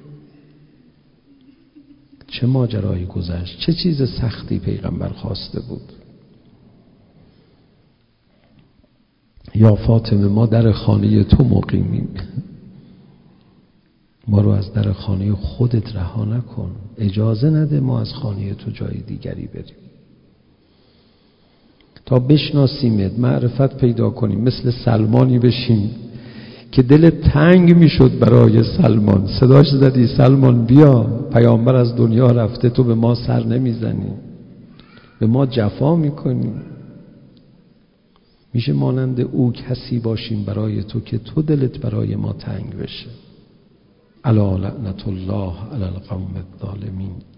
A: چه ماجرایی گذشت؟ چه چیز سختی پیغمبر خواسته بود؟ یا فاطمه ما در خانه تو مقیمیم، ما رو از در خانه خودت رها نکن، اجازه نده ما از خانه تو جای دیگری بریم. تا بشناسیمت، معرفت پیدا کنیم، مثل سلمانی بشیم که دل تنگ میشد برای سلمان، صداش زدی سلمان بیا، پیامبر از دنیا رفته، تو به ما سر نمیزنی، به ما جفا میکنی. میشه مانند او کسی باشیم برای تو که تو دلت برای ما تنگ بشه. الا لعنت الله علی القوم الظالمین.